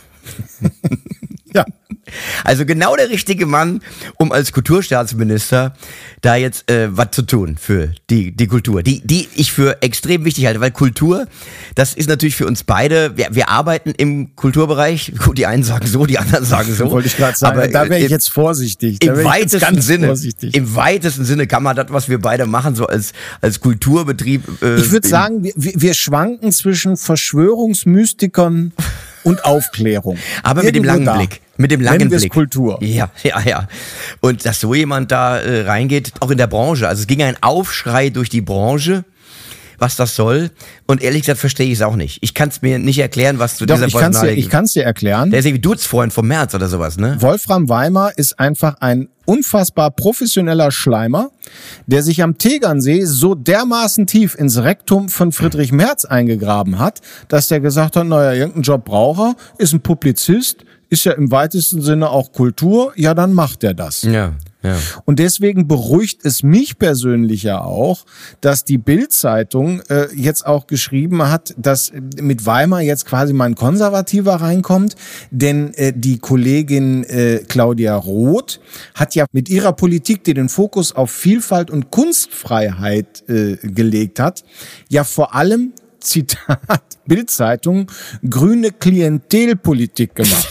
Ja. Also genau der richtige Mann, um als Kulturstaatsminister da jetzt was zu tun für die Kultur, die ich für extrem wichtig halte, weil Kultur, das ist natürlich für uns beide, wir arbeiten im Kulturbereich, gut, die einen sagen so, die anderen sagen so. Wollte ich gerade sagen, aber da wäre ich jetzt vorsichtig. Im weitesten Sinne kann man das, was wir beide machen, so als Kulturbetrieb. Ich würde sagen, wir schwanken zwischen Verschwörungsmystikern und Aufklärung. Aber mit dem langen Blick. Mit dem langen Blick. Kultur. Ja. Und dass so jemand da reingeht, auch in der Branche. Also es ging ein Aufschrei durch die Branche, was das soll. Und ehrlich gesagt verstehe ich es auch nicht. Ich kann es mir nicht erklären, was zu dieser Personalie ich kann es dir erklären. Der ist irgendwie Dutzfreund vom März oder sowas, ne? Wolfram Weimar ist einfach ein unfassbar professioneller Schleimer, der sich am Tegernsee so dermaßen tief ins Rektum von Friedrich Merz eingegraben hat, dass der gesagt hat, naja, irgendeinen Job braucht er, ist ein Publizist, ist ja im weitesten Sinne auch Kultur, ja, dann macht er das. Ja. Und deswegen beruhigt es mich persönlich ja auch, dass die Bild-Zeitung jetzt auch geschrieben hat, dass mit Weimar jetzt quasi mal ein Konservativer reinkommt, denn die Kollegin Claudia Roth hat ja mit ihrer Politik, die den Fokus auf Vielfalt und Kunstfreiheit gelegt hat, ja vor allem, Zitat Bild-Zeitung, grüne Klientelpolitik gemacht.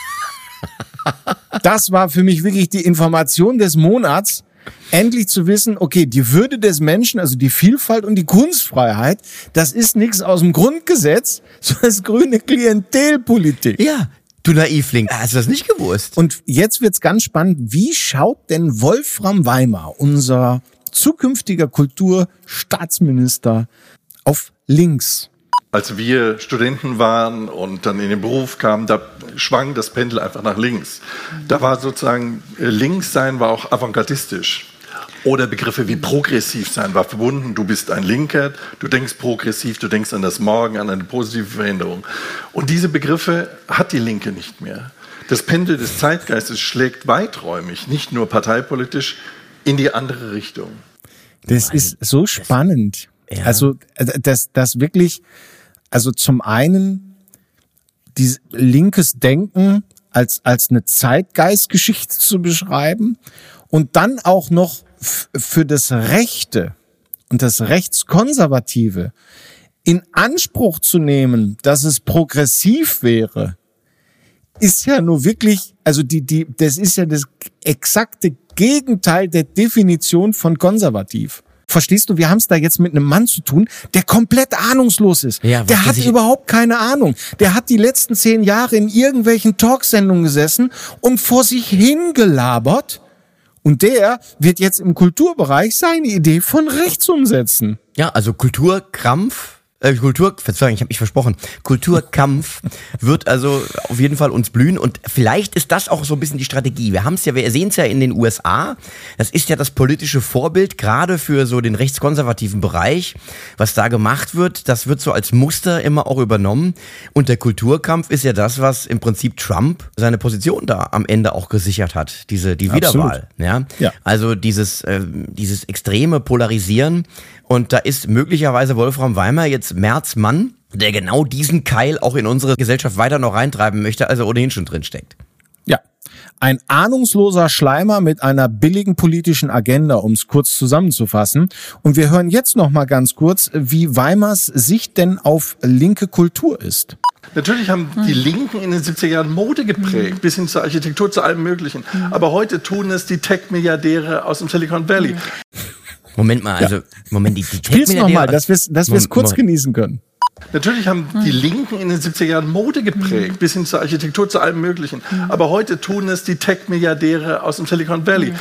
Das war für mich wirklich die Information des Monats, endlich zu wissen, okay, die Würde des Menschen, also die Vielfalt und die Kunstfreiheit, das ist nichts aus dem Grundgesetz, sondern das ist grüne Klientelpolitik. Ja, du Naivling, hast du das nicht gewusst? Und jetzt wird's ganz spannend, wie schaut denn Wolfram Weimar, unser zukünftiger Kulturstaatsminister, auf links? Als wir Studenten waren und dann in den Beruf kamen, da schwang das Pendel einfach nach links. Da war sozusagen, links sein war auch avantgardistisch. Oder Begriffe wie progressiv sein war verbunden. Du bist ein Linker, du denkst progressiv, du denkst an das Morgen, an eine positive Veränderung. Und diese Begriffe hat die Linke nicht mehr. Das Pendel des Zeitgeistes schlägt weiträumig, nicht nur parteipolitisch, in die andere Richtung. Das ist so spannend. Ja. Also, das wirklich... Also zum einen dieses linkes Denken als eine Zeitgeistgeschichte zu beschreiben und dann auch noch für das Rechte und das Rechtskonservative in Anspruch zu nehmen, dass es progressiv wäre, ist ja nur wirklich, also das ist ja das exakte Gegenteil der Definition von konservativ. Verstehst du, wir haben es da jetzt mit einem Mann zu tun, der komplett ahnungslos ist. Ja, der hat überhaupt keine Ahnung. Der hat die letzten 10 Jahre in irgendwelchen Talksendungen gesessen und vor sich hingelabert. Und der wird jetzt im Kulturbereich seine Idee von rechts umsetzen. Ja, also Kulturkampf wird also auf jeden Fall uns blühen und vielleicht ist das auch so ein bisschen die Strategie. Wir sehen es ja in den USA, das ist ja das politische Vorbild, gerade für so den rechtskonservativen Bereich, was da gemacht wird, das wird so als Muster immer auch übernommen und der Kulturkampf ist ja das, was im Prinzip Trump seine Position da am Ende auch gesichert hat, die Wiederwahl. Ja? Also dieses extreme Polarisieren. Und da ist möglicherweise Wolfram Weimar jetzt Merz Mann, der genau diesen Keil auch in unsere Gesellschaft weiter noch reintreiben möchte, als er ohnehin schon drin steckt. Ja, ein ahnungsloser Schleimer mit einer billigen politischen Agenda, um es kurz zusammenzufassen. Und wir hören jetzt noch mal ganz kurz, wie Weimars Sicht denn auf linke Kultur ist. Natürlich haben die Linken in den 70er Jahren Mode geprägt, bis hin zur Architektur, zu allem Möglichen. Aber heute tun es die Tech-Milliardäre aus dem Silicon Valley. Moment mal, also, die Spiel's nochmal, dass wir es kurz genießen können. Natürlich haben die Linken in den 70er Jahren Mode geprägt, bis hin zur Architektur, zu allem Möglichen. Aber heute tun es die Tech-Milliardäre aus dem Silicon Valley.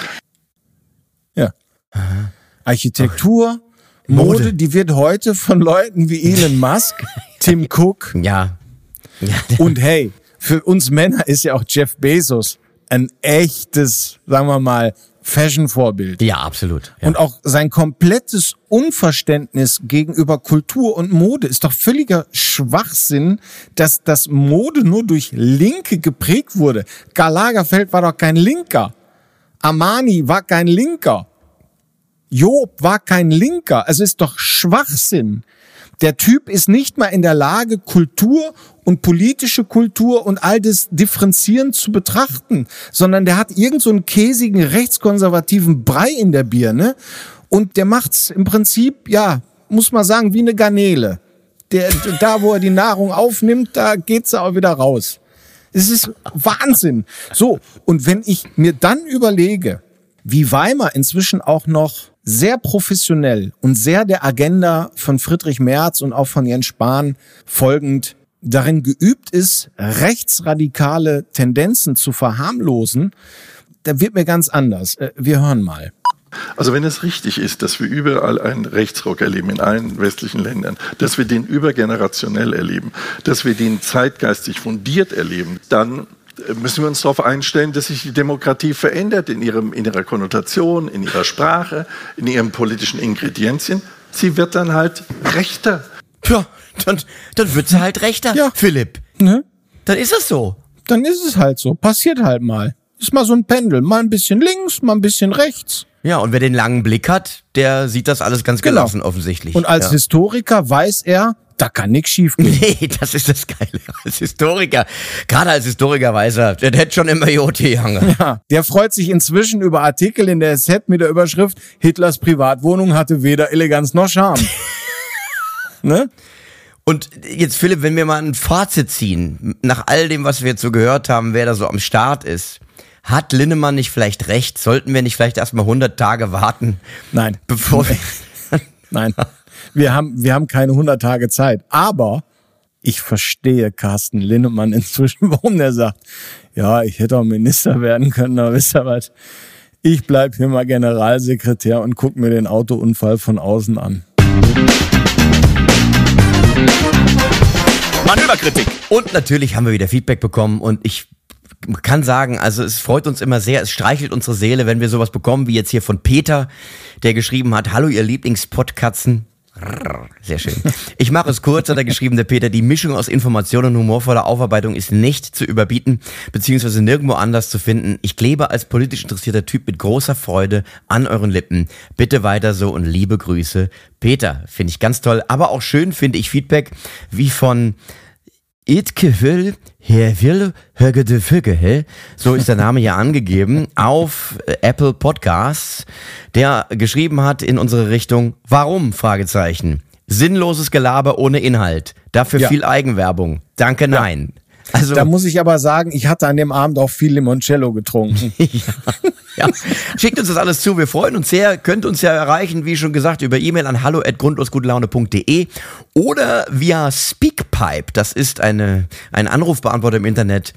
Ja. Architektur, Mode, die wird heute von Leuten wie Elon Musk, Tim Cook. Ja. Und hey, für uns Männer ist ja auch Jeff Bezos ein echtes, sagen wir mal, Fashion-Vorbild. Ja, absolut. Ja. Und auch sein komplettes Unverständnis gegenüber Kultur und Mode ist doch völliger Schwachsinn, dass das Mode nur durch Linke geprägt wurde. Karl Lagerfeld war doch kein Linker. Armani war kein Linker. Job war kein Linker. Also ist doch Schwachsinn. Der Typ ist nicht mal in der Lage, Kultur und politische Kultur und all das differenzierend zu betrachten, sondern der hat irgend so einen käsigen, rechtskonservativen Brei in der Birne und der macht's im Prinzip, ja, muss man sagen, wie eine Garnele. Da, wo er die Nahrung aufnimmt, da geht's auch wieder raus. Es ist Wahnsinn. So, und wenn ich mir dann überlege, wie Weimar inzwischen auch noch sehr professionell und sehr der Agenda von Friedrich Merz und auch von Jens Spahn folgend darin geübt ist, rechtsradikale Tendenzen zu verharmlosen, da wird mir ganz anders. Wir hören mal. Also wenn es richtig ist, dass wir überall einen Rechtsruck erleben, in allen westlichen Ländern, dass wir den übergenerationell erleben, dass wir den zeitgeistig fundiert erleben, dann müssen wir uns darauf einstellen, dass sich die Demokratie verändert in ihrer Konnotation, in ihrer Sprache, in ihren politischen Ingredienzien. Sie wird dann halt rechter. Ja, dann wird sie halt rechter, ja. Philipp. Ne? Dann ist es so. Dann ist es halt so. Passiert halt mal. Ist mal so ein Pendel. Mal ein bisschen links, mal ein bisschen rechts. Ja, und wer den langen Blick hat, der sieht das alles ganz gelassen offensichtlich. Und als Historiker weiß er, da kann nichts schief gehen. Nee, das ist das Geile. Als Historiker, gerade als Historiker weiß er, der hätte schon immer JT hange. Ja, der freut sich inzwischen über Artikel in der SZ mit der Überschrift Hitlers Privatwohnung hatte weder Eleganz noch Charme. Ne? Und jetzt, Philipp, wenn wir mal ein Fazit ziehen, nach all dem, was wir jetzt so gehört haben, wer da so am Start ist, hat Linnemann nicht vielleicht recht? Sollten wir nicht vielleicht erstmal 100 Tage warten? Nein. Bevor wir Nein. Wir haben keine 100 Tage Zeit. Aber ich verstehe Carsten Linnemann inzwischen, warum der sagt, ja, ich hätte auch Minister werden können, aber wisst ihr was? Ich bleib hier mal Generalsekretär und guck mir den Autounfall von außen an. Manöverkritik. Und natürlich haben wir wieder Feedback bekommen und ich kann sagen, also es freut uns immer sehr, es streichelt unsere Seele, wenn wir sowas bekommen, wie jetzt hier von Peter, der geschrieben hat, hallo ihr Lieblingspodcasten. Sehr schön. Ich mache es kurz, hat er geschrieben, der Peter, die Mischung aus Information und humorvoller Aufarbeitung ist nicht zu überbieten, beziehungsweise nirgendwo anders zu finden. Ich klebe als politisch interessierter Typ mit großer Freude an euren Lippen. Bitte weiter so und liebe Grüße. Peter, finde ich ganz toll, aber auch schön finde ich Feedback wie von Itke Herr Will Högede Vögel, so ist der Name hier angegeben, auf Apple Podcasts, der geschrieben hat in unsere Richtung, warum? Fragezeichen. Sinnloses Gelaber ohne Inhalt. Dafür viel Eigenwerbung. Danke, nein. Also, da muss ich aber sagen, ich hatte an dem Abend auch viel Limoncello getrunken. ja. Schickt uns das alles zu, wir freuen uns sehr. Könnt uns ja erreichen, wie schon gesagt, über E-Mail an hallo@grundlosgutelaune.de oder via Speakpipe. Das ist ein Anrufbeantworter im Internet,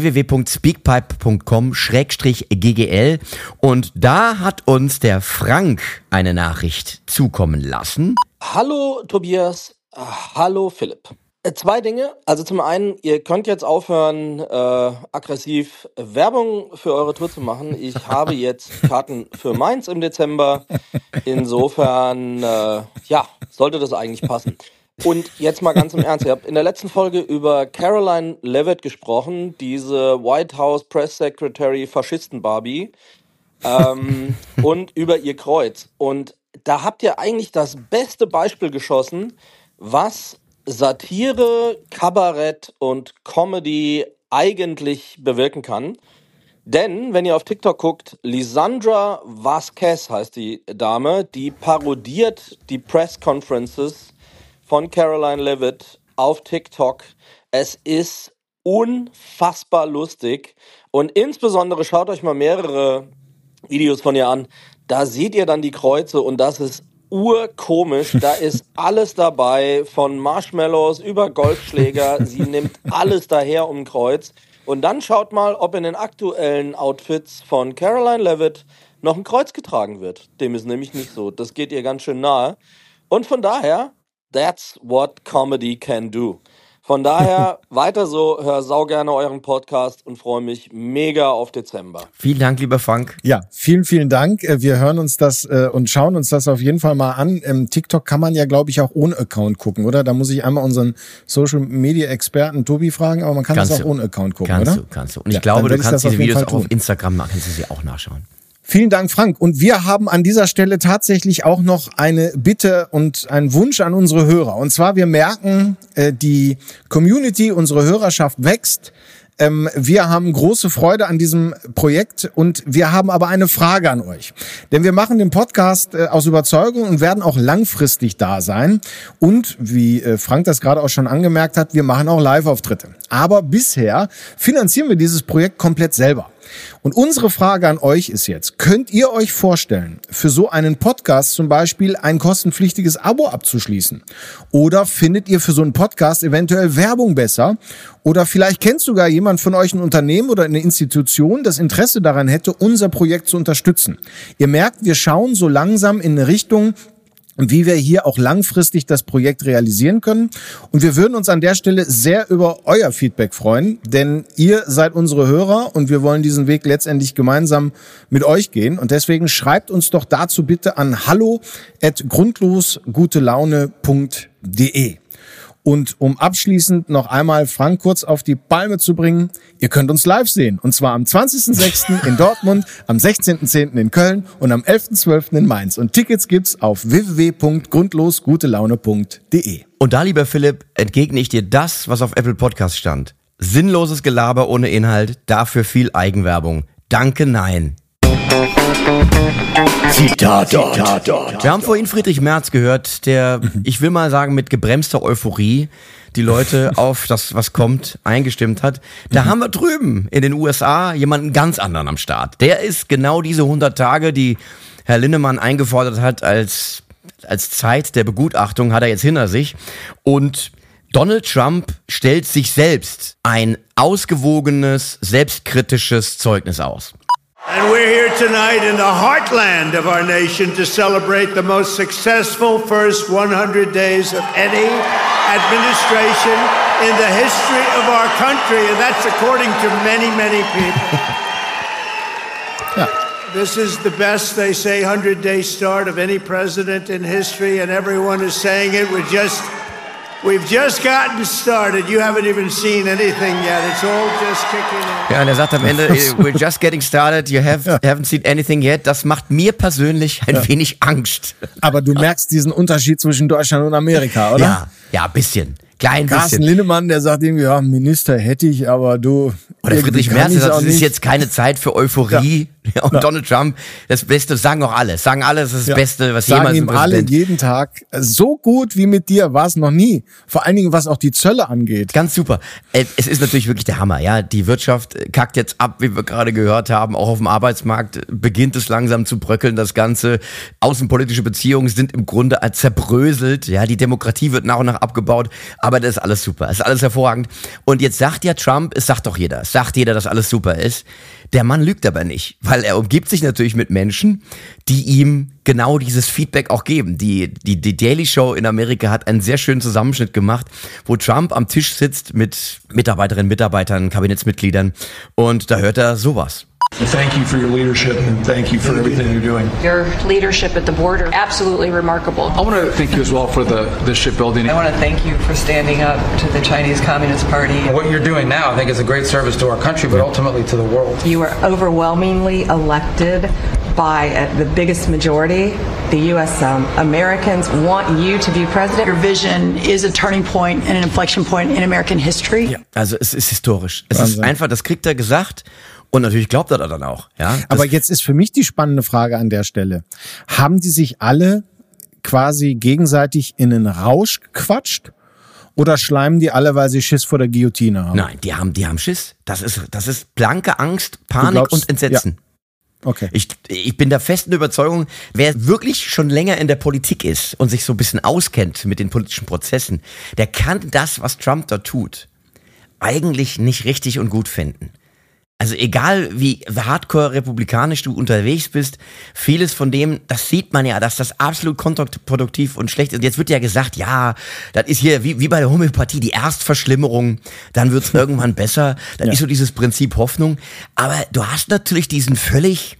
www.speakpipe.com/ggl. Und da hat uns der Frank eine Nachricht zukommen lassen. Hallo Tobias, hallo Philipp. Zwei Dinge. Also zum einen, ihr könnt jetzt aufhören, aggressiv Werbung für eure Tour zu machen. Ich habe jetzt Karten für Mainz im Dezember. Insofern, sollte das eigentlich passen. Und jetzt mal ganz im Ernst. Ihr habt in der letzten Folge über Caroline Leavitt gesprochen, diese White House Press Secretary Faschisten-Barbie, und über ihr Kreuz. Und da habt ihr eigentlich das beste Beispiel geschossen, was Satire, Kabarett und Comedy eigentlich bewirken kann. Denn, wenn ihr auf TikTok guckt, Lisandra Vasquez heißt die Dame, die parodiert die Press Conferences von Caroline Leavitt auf TikTok. Es ist unfassbar lustig und insbesondere schaut euch mal mehrere Videos von ihr an. da seht ihr dann die Kreuze und das ist urkomisch. Da ist alles dabei, von Marshmallows über Golfschläger. Sie nimmt alles daher um Kreuz. Und dann schaut mal, ob in den aktuellen Outfits von Caroline Leavitt noch ein Kreuz getragen wird. Dem ist nämlich nicht so. Das geht ihr ganz schön nahe. Und von daher, that's what comedy can do. Von daher weiter so, hör sau gerne euren Podcast und freue mich mega auf Dezember. Vielen Dank, lieber Frank. Ja, vielen, vielen Dank. Wir hören uns das und schauen uns das auf jeden Fall mal an. TikTok kann man ja, glaube ich, auch ohne Account gucken, oder? Da muss ich einmal unseren Social-Media-Experten Tobi fragen, aber man kann das auch ohne Account gucken, oder? Kannst du. Und ich glaube, du kannst diese Videos auch auf Instagram machen, kannst du sie auch nachschauen. Vielen Dank, Frank. Und wir haben an dieser Stelle tatsächlich auch noch eine Bitte und einen Wunsch an unsere Hörer. Und zwar, wir merken, die Community, unsere Hörerschaft wächst. Wir haben große Freude an diesem Projekt und wir haben aber eine Frage an euch. Denn wir machen den Podcast aus Überzeugung und werden auch langfristig da sein. Und wie Frank das gerade auch schon angemerkt hat, wir machen auch Live-Auftritte. Aber bisher finanzieren wir dieses Projekt komplett selber. Und unsere Frage an euch ist jetzt, könnt ihr euch vorstellen, für so einen Podcast zum Beispiel ein kostenpflichtiges Abo abzuschließen? Oder findet ihr für so einen Podcast eventuell Werbung besser? Oder vielleicht kennt sogar jemand von euch ein Unternehmen oder eine Institution, das Interesse daran hätte, unser Projekt zu unterstützen. Ihr merkt, wir schauen so langsam in eine Richtung, wie wir hier auch langfristig das Projekt realisieren können. Und wir würden uns an der Stelle sehr über euer Feedback freuen, denn ihr seid unsere Hörer und wir wollen diesen Weg letztendlich gemeinsam mit euch gehen. Und deswegen schreibt uns doch dazu bitte an hallo@grundlosgutelaune.de. Und um abschließend noch einmal Frank kurz auf die Palme zu bringen, ihr könnt uns live sehen. Und zwar am 20.06. in Dortmund, am 16.10. in Köln und am 11.12. in Mainz. Und Tickets gibt's auf www.grundlosgutelaune.de. Und da, lieber Philipp, entgegne ich dir das, was auf Apple Podcast stand. Sinnloses Gelaber ohne Inhalt, dafür viel Eigenwerbung. Danke, nein. Zitat. Wir haben vorhin Friedrich Merz gehört, der, ich will mal sagen, mit gebremster Euphorie die Leute auf das, was kommt, eingestimmt hat. Da haben wir drüben in den USA jemanden ganz anderen am Start. Der ist genau diese 100 Tage, die Herr Linnemann eingefordert hat als Zeit der Begutachtung, hat er jetzt hinter sich. Und Donald Trump stellt sich selbst ein ausgewogenes, selbstkritisches Zeugnis aus. And we're here tonight in the heartland of our nation to celebrate the most successful first 100 days of any administration in the history of our country, and that's according to many, many people. Ja. This is the best, they say, 100-day start of any president in history, and everyone is saying it. We've just gotten started. You haven't even seen anything yet. It's all just kicking in. Ja, und er sagt am Ende, we're just getting started. You haven't seen anything yet. Das macht mir persönlich ein wenig Angst. Aber du merkst diesen Unterschied zwischen Deutschland und Amerika, oder? Ja, ein bisschen. Klein Carsten bisschen. Linnemann, der sagt irgendwie, ja, Minister hätte ich, aber du... Oder Friedrich Merz sagt, es ist jetzt keine Zeit für Euphorie. Ja. Und Donald Trump, das Beste, sagen auch alle. Sagen alle, es ist das Beste, was sagen jemals ihm alle jeden Tag, so gut wie mit dir war es noch nie. Vor allen Dingen, was auch die Zölle angeht. Ganz super. Es ist natürlich wirklich der Hammer, ja. Die Wirtschaft kackt jetzt ab, wie wir gerade gehört haben. Auch auf dem Arbeitsmarkt beginnt es langsam zu bröckeln. Das Ganze, außenpolitische Beziehungen sind im Grunde zerbröselt. Ja, die Demokratie wird nach und nach abgebaut. Aber das ist alles super. Das ist alles hervorragend. Und jetzt sagt ja Trump, es sagt doch jeder, dass alles super ist. Der Mann lügt aber nicht, weil er umgibt sich natürlich mit Menschen, die ihm genau dieses Feedback auch geben. Die Daily Show in Amerika hat einen sehr schönen Zusammenschnitt gemacht, wo Trump am Tisch sitzt mit Mitarbeiterinnen, Mitarbeitern, Kabinettsmitgliedern und da hört er sowas. Thank you for your leadership and thank you for everything you're doing. Your leadership at the border, absolutely remarkable. I want to thank you as well for the shipbuilding. I want to thank you for standing up to the Chinese Communist Party. And what you're doing now, I think, is a great service to our country, but ultimately to the world. You were overwhelmingly elected by the biggest majority. The U.S. Americans want you to be president. Your vision is a turning point and an inflection point in American history. Ja, also es ist historisch. Es ist einfach, das kriegt er gesagt. Und natürlich glaubt er da dann auch. Ja, aber jetzt ist für mich die spannende Frage an der Stelle. Haben die sich alle quasi gegenseitig in einen Rausch gequatscht? Oder schleimen die alle, weil sie Schiss vor der Guillotine haben? Nein, die haben Schiss. Das ist blanke Angst, Panik und Entsetzen. Okay. Ich bin der festen Überzeugung, wer wirklich schon länger in der Politik ist und sich so ein bisschen auskennt mit den politischen Prozessen, der kann das, was Trump da tut, eigentlich nicht richtig und gut finden. Also egal wie hardcore republikanisch du unterwegs bist, vieles von dem, das sieht man ja, dass das absolut kontraproduktiv und schlecht ist. Und jetzt wird ja gesagt, ja, das ist hier wie bei der Homöopathie, die Erstverschlimmerung, dann wird's irgendwann besser. Das ist so dieses Prinzip Hoffnung. Aber du hast natürlich diesen völlig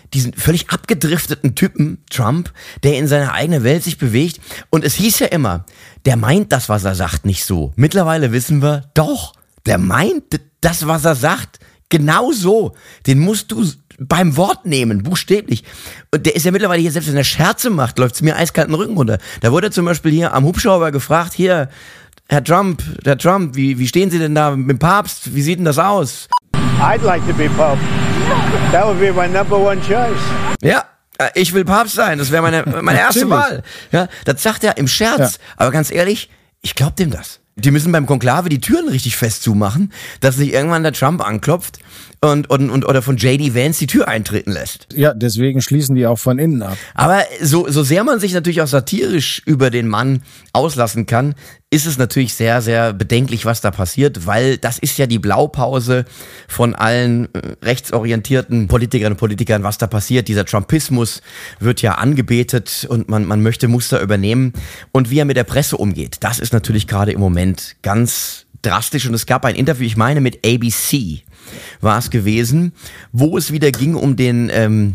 abgedrifteten Typen, Trump, der in seiner eigenen Welt sich bewegt. Und es hieß ja immer, der meint das, was er sagt, nicht so. Mittlerweile wissen wir, doch, der meint das, was er sagt, genau so. Den musst du beim Wort nehmen, buchstäblich. Und der ist ja mittlerweile hier, selbst wenn er Scherze macht, läuft es mir eiskalt den Rücken runter. Da wurde zum Beispiel hier am Hubschrauber gefragt, hier, Herr Trump, wie stehen Sie denn da mit dem Papst? Wie sieht denn das aus? I'd like to be Pope. That would be my number one choice. Ja, ich will Papst sein, das wäre meine erste Wahl. Ja, das sagt er im Scherz. Ja. Aber ganz ehrlich, ich glaub dem das. Die müssen beim Konklave die Türen richtig fest zumachen, dass sich irgendwann der Trump anklopft und oder von J.D. Vance die Tür eintreten lässt. Ja, deswegen schließen die auch von innen ab. Aber so sehr man sich natürlich auch satirisch über den Mann auslassen kann, ist es natürlich sehr, sehr bedenklich, was da passiert, weil das ist ja die Blaupause von allen rechtsorientierten Politikerinnen und Politikern, was da passiert. Dieser Trumpismus wird ja angebetet und man möchte Muster übernehmen. Und wie er mit der Presse umgeht, das ist natürlich gerade im Moment ganz drastisch. Und es gab ein Interview, ich meine mit ABC war es gewesen, wo es wieder ging um den,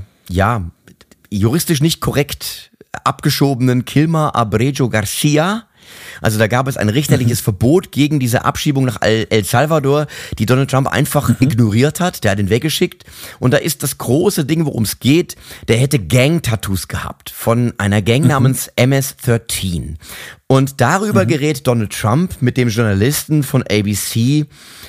juristisch nicht korrekt abgeschobenen Kilmer Abrego Garcia. Also da gab es ein richterliches Verbot gegen diese Abschiebung nach El Salvador, die Donald Trump einfach ignoriert hat. Der hat ihn weggeschickt. Und da ist das große Ding, worum es geht. Der hätte Gang-Tattoos gehabt von einer Gang namens MS-13. Und darüber gerät Donald Trump mit dem Journalisten von ABC,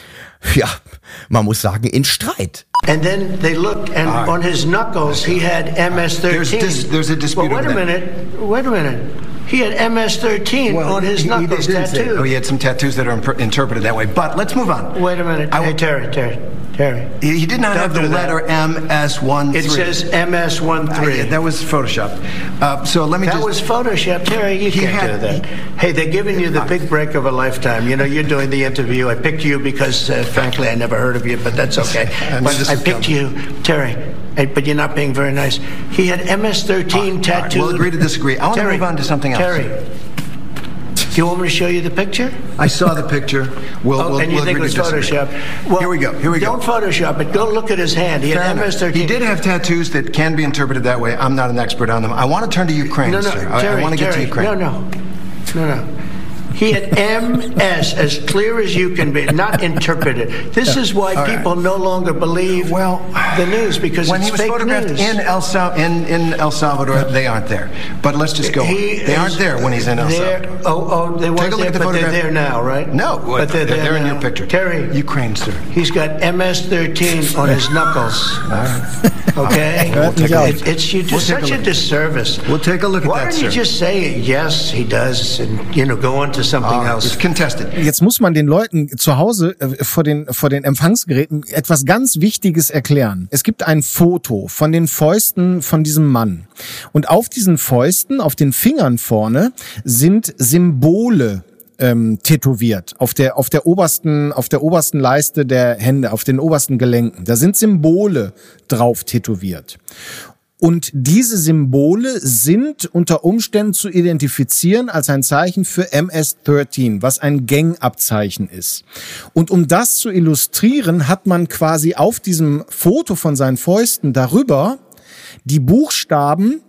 ja, man muss sagen, in Streit. And then they looked, and on his knuckles he had MS-13. There's a dispute. Well, wait a minute. He had MS-13 on his knuckles tattooed. He had some tattoos that are interpreted that way. But let's move on. Wait a minute. Hey, Terry. He did not have the letter MS-13. It says MS-13. That was Photoshopped. So let me That was Photoshopped. Terry, you can't do that. Hey, they're giving you the big break of a lifetime. You know, you're doing the interview. I picked you because, frankly, I never heard of you, but that's okay. But I picked you, Terry. But you're not being very nice. He had MS-13 tattooed. We'll agree to disagree. I want to move on to something else. Terry, do you want me to show you the picture? I saw the picture. And you think it was Photoshopped? Well, here we go. Don't Photoshop it. Go look at his hand. He had MS-13. He did have tattoos that can be interpreted that way. I'm not an expert on them. I want to turn to Ukraine, sir. Terry, I want to get to Ukraine. No. He had MS as clear as you can be, not interpreted. This is why people no longer believe the news, because when it's he was fake photographed news. in El Salvador, they aren't there. But let's just go on. They aren't there when he's in El Salvador. They weren't there, but they're there now, right? No, but they're there in now. your picture. Terry, Ukraine, sir. He's got MS-13 on his knuckles. Okay? It's you do such a disservice. We'll take a look at that, sir. Why don't you just say, yes, he does, and, go on to something else. It's contested. Jetzt muss man den Leuten zu Hause vor den Empfangsgeräten etwas ganz Wichtiges erklären. Es gibt ein Foto von den Fäusten von diesem Mann. Und auf diesen Fäusten, auf den Fingern vorne, sind Symbole tätowiert auf der obersten Leiste der Hände, auf den obersten Gelenken. Da sind Symbole drauf tätowiert. Und diese Symbole sind unter Umständen zu identifizieren als ein Zeichen für MS-13, was ein Gangabzeichen ist. Und um das zu illustrieren, hat man quasi auf diesem Foto von seinen Fäusten darüber die Buchstaben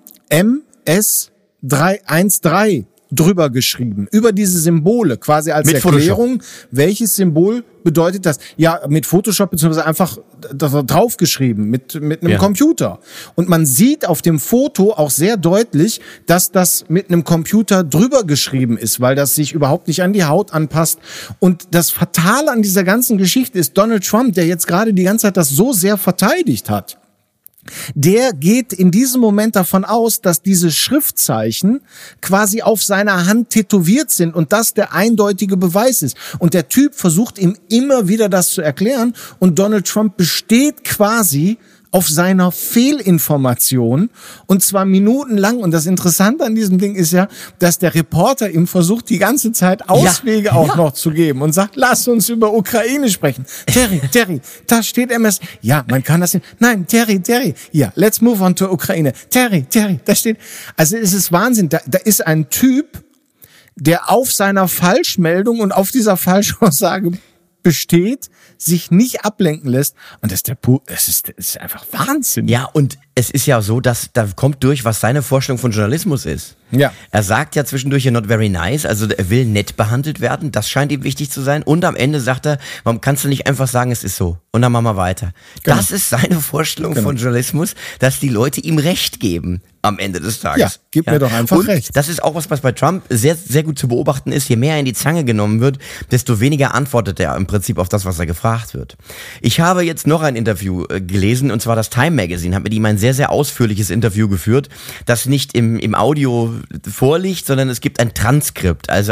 MS-13 drüber geschrieben, über diese Symbole, quasi als mit Erklärung, Photoshop. Welches Symbol bedeutet das? Ja, mit Photoshop beziehungsweise einfach draufgeschrieben, mit einem Computer. Und man sieht auf dem Foto auch sehr deutlich, dass das mit einem Computer drüber geschrieben ist, weil das sich überhaupt nicht an die Haut anpasst. Und das Fatale an dieser ganzen Geschichte ist Donald Trump, der jetzt gerade die ganze Zeit das so sehr verteidigt hat. Der geht in diesem Moment davon aus, dass diese Schriftzeichen quasi auf seiner Hand tätowiert sind und das der eindeutige Beweis ist. Und der Typ versucht ihm immer wieder das zu erklären und Donald Trump besteht quasi auf seiner Fehlinformation und zwar minutenlang. Und das Interessante an diesem Ding ist ja, dass der Reporter ihm versucht, die ganze Zeit Auswege auch noch zu geben und sagt, lass uns über Ukraine sprechen. Terry, da steht MS. Ja, man kann das nicht. Nein, Terry. Ja, let's move on to Ukraine. Terry, da steht. Also es ist Wahnsinn. Da ist ein Typ, der auf seiner Falschmeldung und auf dieser Falschaussage besteht, sich nicht ablenken lässt. Und das ist einfach Wahnsinn. Ja, und es ist ja so, dass da kommt durch, was seine Vorstellung von Journalismus ist. Ja. Er sagt ja zwischendurch not very nice, also er will nett behandelt werden, das scheint ihm wichtig zu sein. Und am Ende sagt er, warum kannst du nicht einfach sagen, es ist so? Und dann machen wir weiter. Genau. Das ist seine Vorstellung von Journalismus, dass die Leute ihm Recht geben am Ende des Tages. Ja, gib mir doch einfach recht. Das ist auch was bei Trump sehr, sehr gut zu beobachten ist. Je mehr er in die Zange genommen wird, desto weniger antwortet er im Prinzip auf das, was er gefragt wird. Ich habe jetzt noch ein Interview gelesen, und zwar das Time Magazine hat mit ihm ein sehr, sehr ausführliches Interview geführt, das nicht im Audio vorliegt, sondern es gibt ein Transkript, also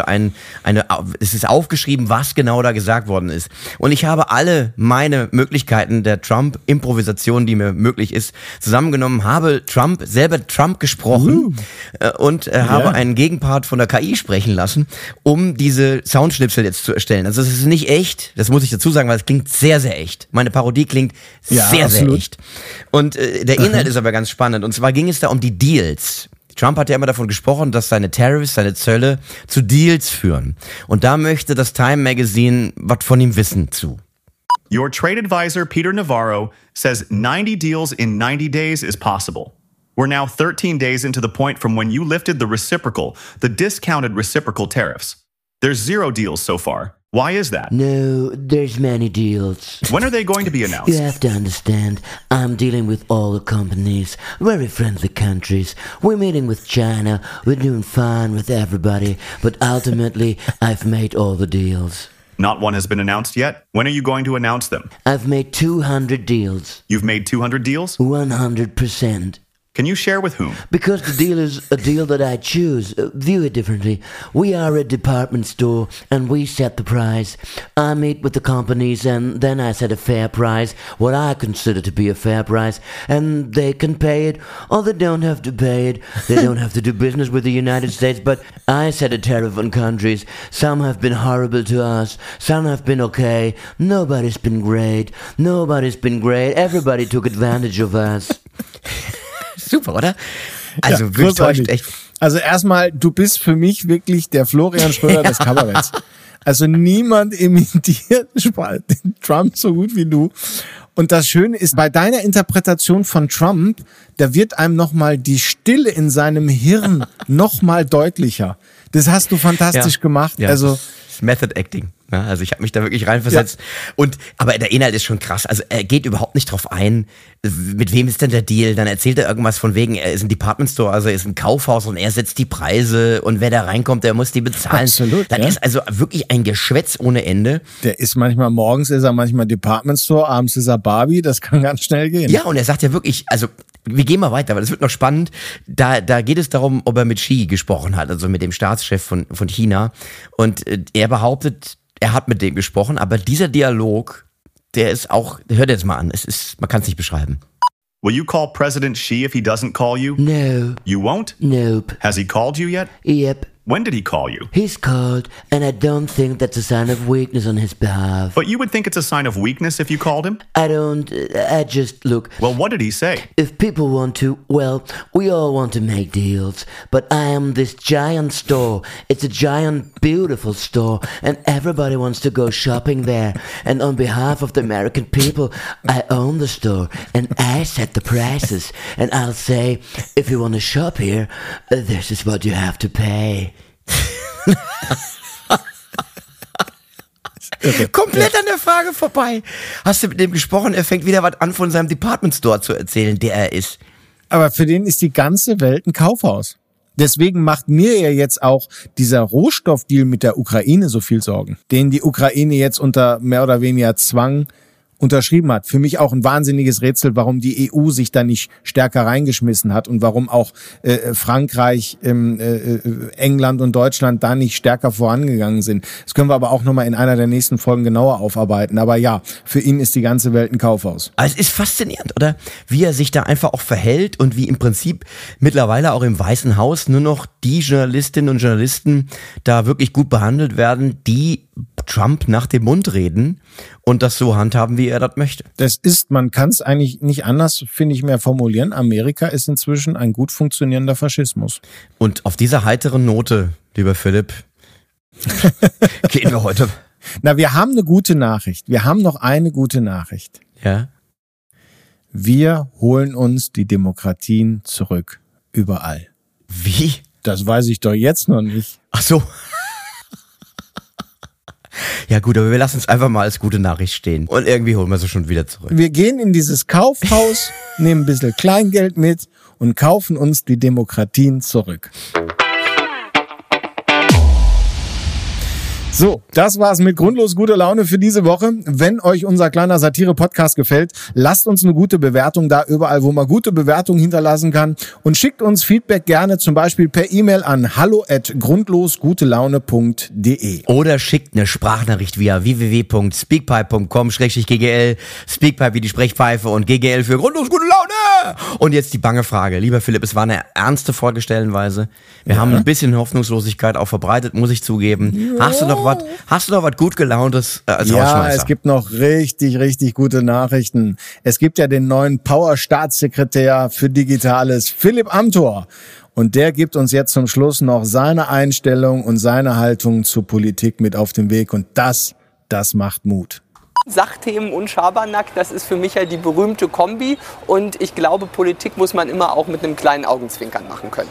es ist aufgeschrieben, was genau da gesagt worden ist. Und ich habe alle meine Möglichkeiten der Trump-Improvisation, die mir möglich ist, zusammengenommen, habe selber Trump gesprochen und habe einen Gegenpart von der KI sprechen lassen, um diese Soundschnipsel jetzt zu erstellen. Also es ist nicht echt, das muss ich dazu sagen, weil es klingt sehr, sehr echt. Meine Parodie klingt sehr, sehr echt. Und der Inhalt ist aber ganz spannend. Und zwar ging es da um die Deals. Trump hat ja immer davon gesprochen, dass seine Tariffs, seine Zölle zu Deals führen. Und da möchte das Time Magazine was von ihm wissen zu. Your trade advisor, Peter Navarro, says 90 deals in 90 days is possible. We're now 13 days into the point from when you lifted the discounted reciprocal tariffs. There's 0 deals so far. Why is that? No, there's many deals. When are they going to be announced? You have to understand, I'm dealing with all the companies, very friendly countries. We're meeting with China, we're doing fine with everybody, but ultimately, I've made all the deals. Not one has been announced yet? When are you going to announce them? I've made 200 deals. You've made 200 deals? 100%. Can you share with whom? Because the deal is a deal that I choose. View it differently. We are a department store and we set the price. I meet with the companies and then I set a fair price, what I consider to be a fair price, and they can pay it or they don't have to pay it. They don't have to do business with the United States, but I set a tariff on countries. Some have been horrible to us. Some have been okay. Nobody's been great. Everybody took advantage of us. Super, oder? Also wirklich täuscht echt. Also erstmal, du bist für mich wirklich der Florian Schröder des Kabaretts. Also niemand imitiert Trump so gut wie du. Und das Schöne ist, bei deiner Interpretation von Trump, da wird einem nochmal die Stille in seinem Hirn nochmal deutlicher. Das hast du fantastisch gemacht. Ja, also Method Acting. Ja, also ich habe mich da wirklich reinversetzt. Ja. Aber der Inhalt ist schon krass. Also er geht überhaupt nicht drauf ein, mit wem ist denn der Deal. Dann erzählt er irgendwas von wegen, er ist ein Department Store, also er ist ein Kaufhaus und er setzt die Preise und wer da reinkommt, der muss die bezahlen. Absolut. Das ist also wirklich ein Geschwätz ohne Ende. Der ist morgens ist er manchmal Department Store, abends ist er Barbie, das kann ganz schnell gehen. Ja, und er sagt ja wirklich, also wir gehen mal weiter, weil das wird noch spannend. Da geht es darum, ob er mit Xi gesprochen hat, also mit dem Staatschef von China. Und er behauptet, er hat mit dem gesprochen, aber dieser Dialog, der ist auch, hört jetzt mal an, man kann es nicht beschreiben. Will you call President Xi if he doesn't call you? No. You won't? Nope. Has he called you yet? Yep. When did he call you? He's called, and I don't think that's a sign of weakness on his behalf. But you would think it's a sign of weakness if you called him? I just, look. Well, what did he say? If people want to, well, we all want to make deals. But I am this giant store. It's a giant, beautiful store. And everybody wants to go shopping there. And on behalf of the American people, I own the store. And I set the prices. And I'll say, if you want to shop here, this is what you have to pay. Okay. Komplett an der Frage vorbei. Hast du mit dem gesprochen? Er fängt wieder was an von seinem Department Store zu erzählen, der er ist. Aber für den ist die ganze Welt ein Kaufhaus. Deswegen macht mir ja jetzt auch dieser Rohstoffdeal mit der Ukraine so viel Sorgen, den die Ukraine jetzt unter mehr oder weniger Zwang unterschrieben hat. Für mich auch ein wahnsinniges Rätsel, warum die EU sich da nicht stärker reingeschmissen hat und warum auch Frankreich, England und Deutschland da nicht stärker vorangegangen sind. Das können wir aber auch nochmal in einer der nächsten Folgen genauer aufarbeiten. Aber ja, für ihn ist die ganze Welt ein Kaufhaus. Also es ist faszinierend, oder? Wie er sich da einfach auch verhält und wie im Prinzip mittlerweile auch im Weißen Haus nur noch die Journalistinnen und Journalisten da wirklich gut behandelt werden, die Trump nach dem Mund reden und das so handhaben, wie er das möchte. Das ist, man kann es eigentlich nicht anders, finde ich, mehr formulieren. Amerika ist inzwischen ein gut funktionierender Faschismus. Und auf dieser heiteren Note, lieber Philipp, gehen wir heute. Na, wir haben eine gute Nachricht. Wir haben noch eine gute Nachricht. Ja? Wir holen uns die Demokratien zurück. Überall. Wie? Das weiß ich doch jetzt noch nicht. Ach so. Ja gut, aber wir lassen es einfach mal als gute Nachricht stehen. Und irgendwie holen wir sie schon wieder zurück. Wir gehen in dieses Kaufhaus, nehmen ein bisschen Kleingeld mit und kaufen uns die Demokratien zurück. So, das war's mit grundlos guter Laune für diese Woche. Wenn euch unser kleiner Satire-Podcast gefällt, lasst uns eine gute Bewertung da, überall, wo man gute Bewertungen hinterlassen kann. Und schickt uns Feedback gerne zum Beispiel per E-Mail an hallo@grundlosgutelaune.de. Oder schickt eine Sprachnachricht via www.speakpipe.com/ggl. Speakpipe wie die Sprechpfeife und GGL für grundlos gute Laune. Und jetzt die bange Frage. Lieber Philipp, es war eine ernste Folge stellenweise. Wir haben ein bisschen Hoffnungslosigkeit auch verbreitet, muss ich zugeben. Ja. Hast du noch was gut gelauntes als Rausschmeißer? Ja, es gibt noch richtig gute Nachrichten. Es gibt ja den neuen Power-Staatssekretär für Digitales, Philipp Amthor. Und der gibt uns jetzt zum Schluss noch seine Einstellung und seine Haltung zur Politik mit auf den Weg. Und das macht Mut. Sachthemen und Schabernack, das ist für mich ja die berühmte Kombi. Und ich glaube, Politik muss man immer auch mit einem kleinen Augenzwinkern machen können.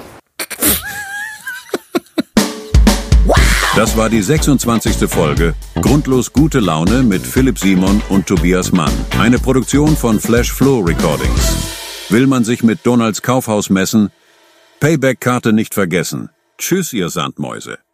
Das war die 26. Folge Grundlos gute Laune mit Philipp Simon und Tobias Mann. Eine Produktion von Flash Flow Recordings. Will man sich mit Donalds Kaufhaus messen? Payback-Karte nicht vergessen. Tschüss, ihr Sandmäuse.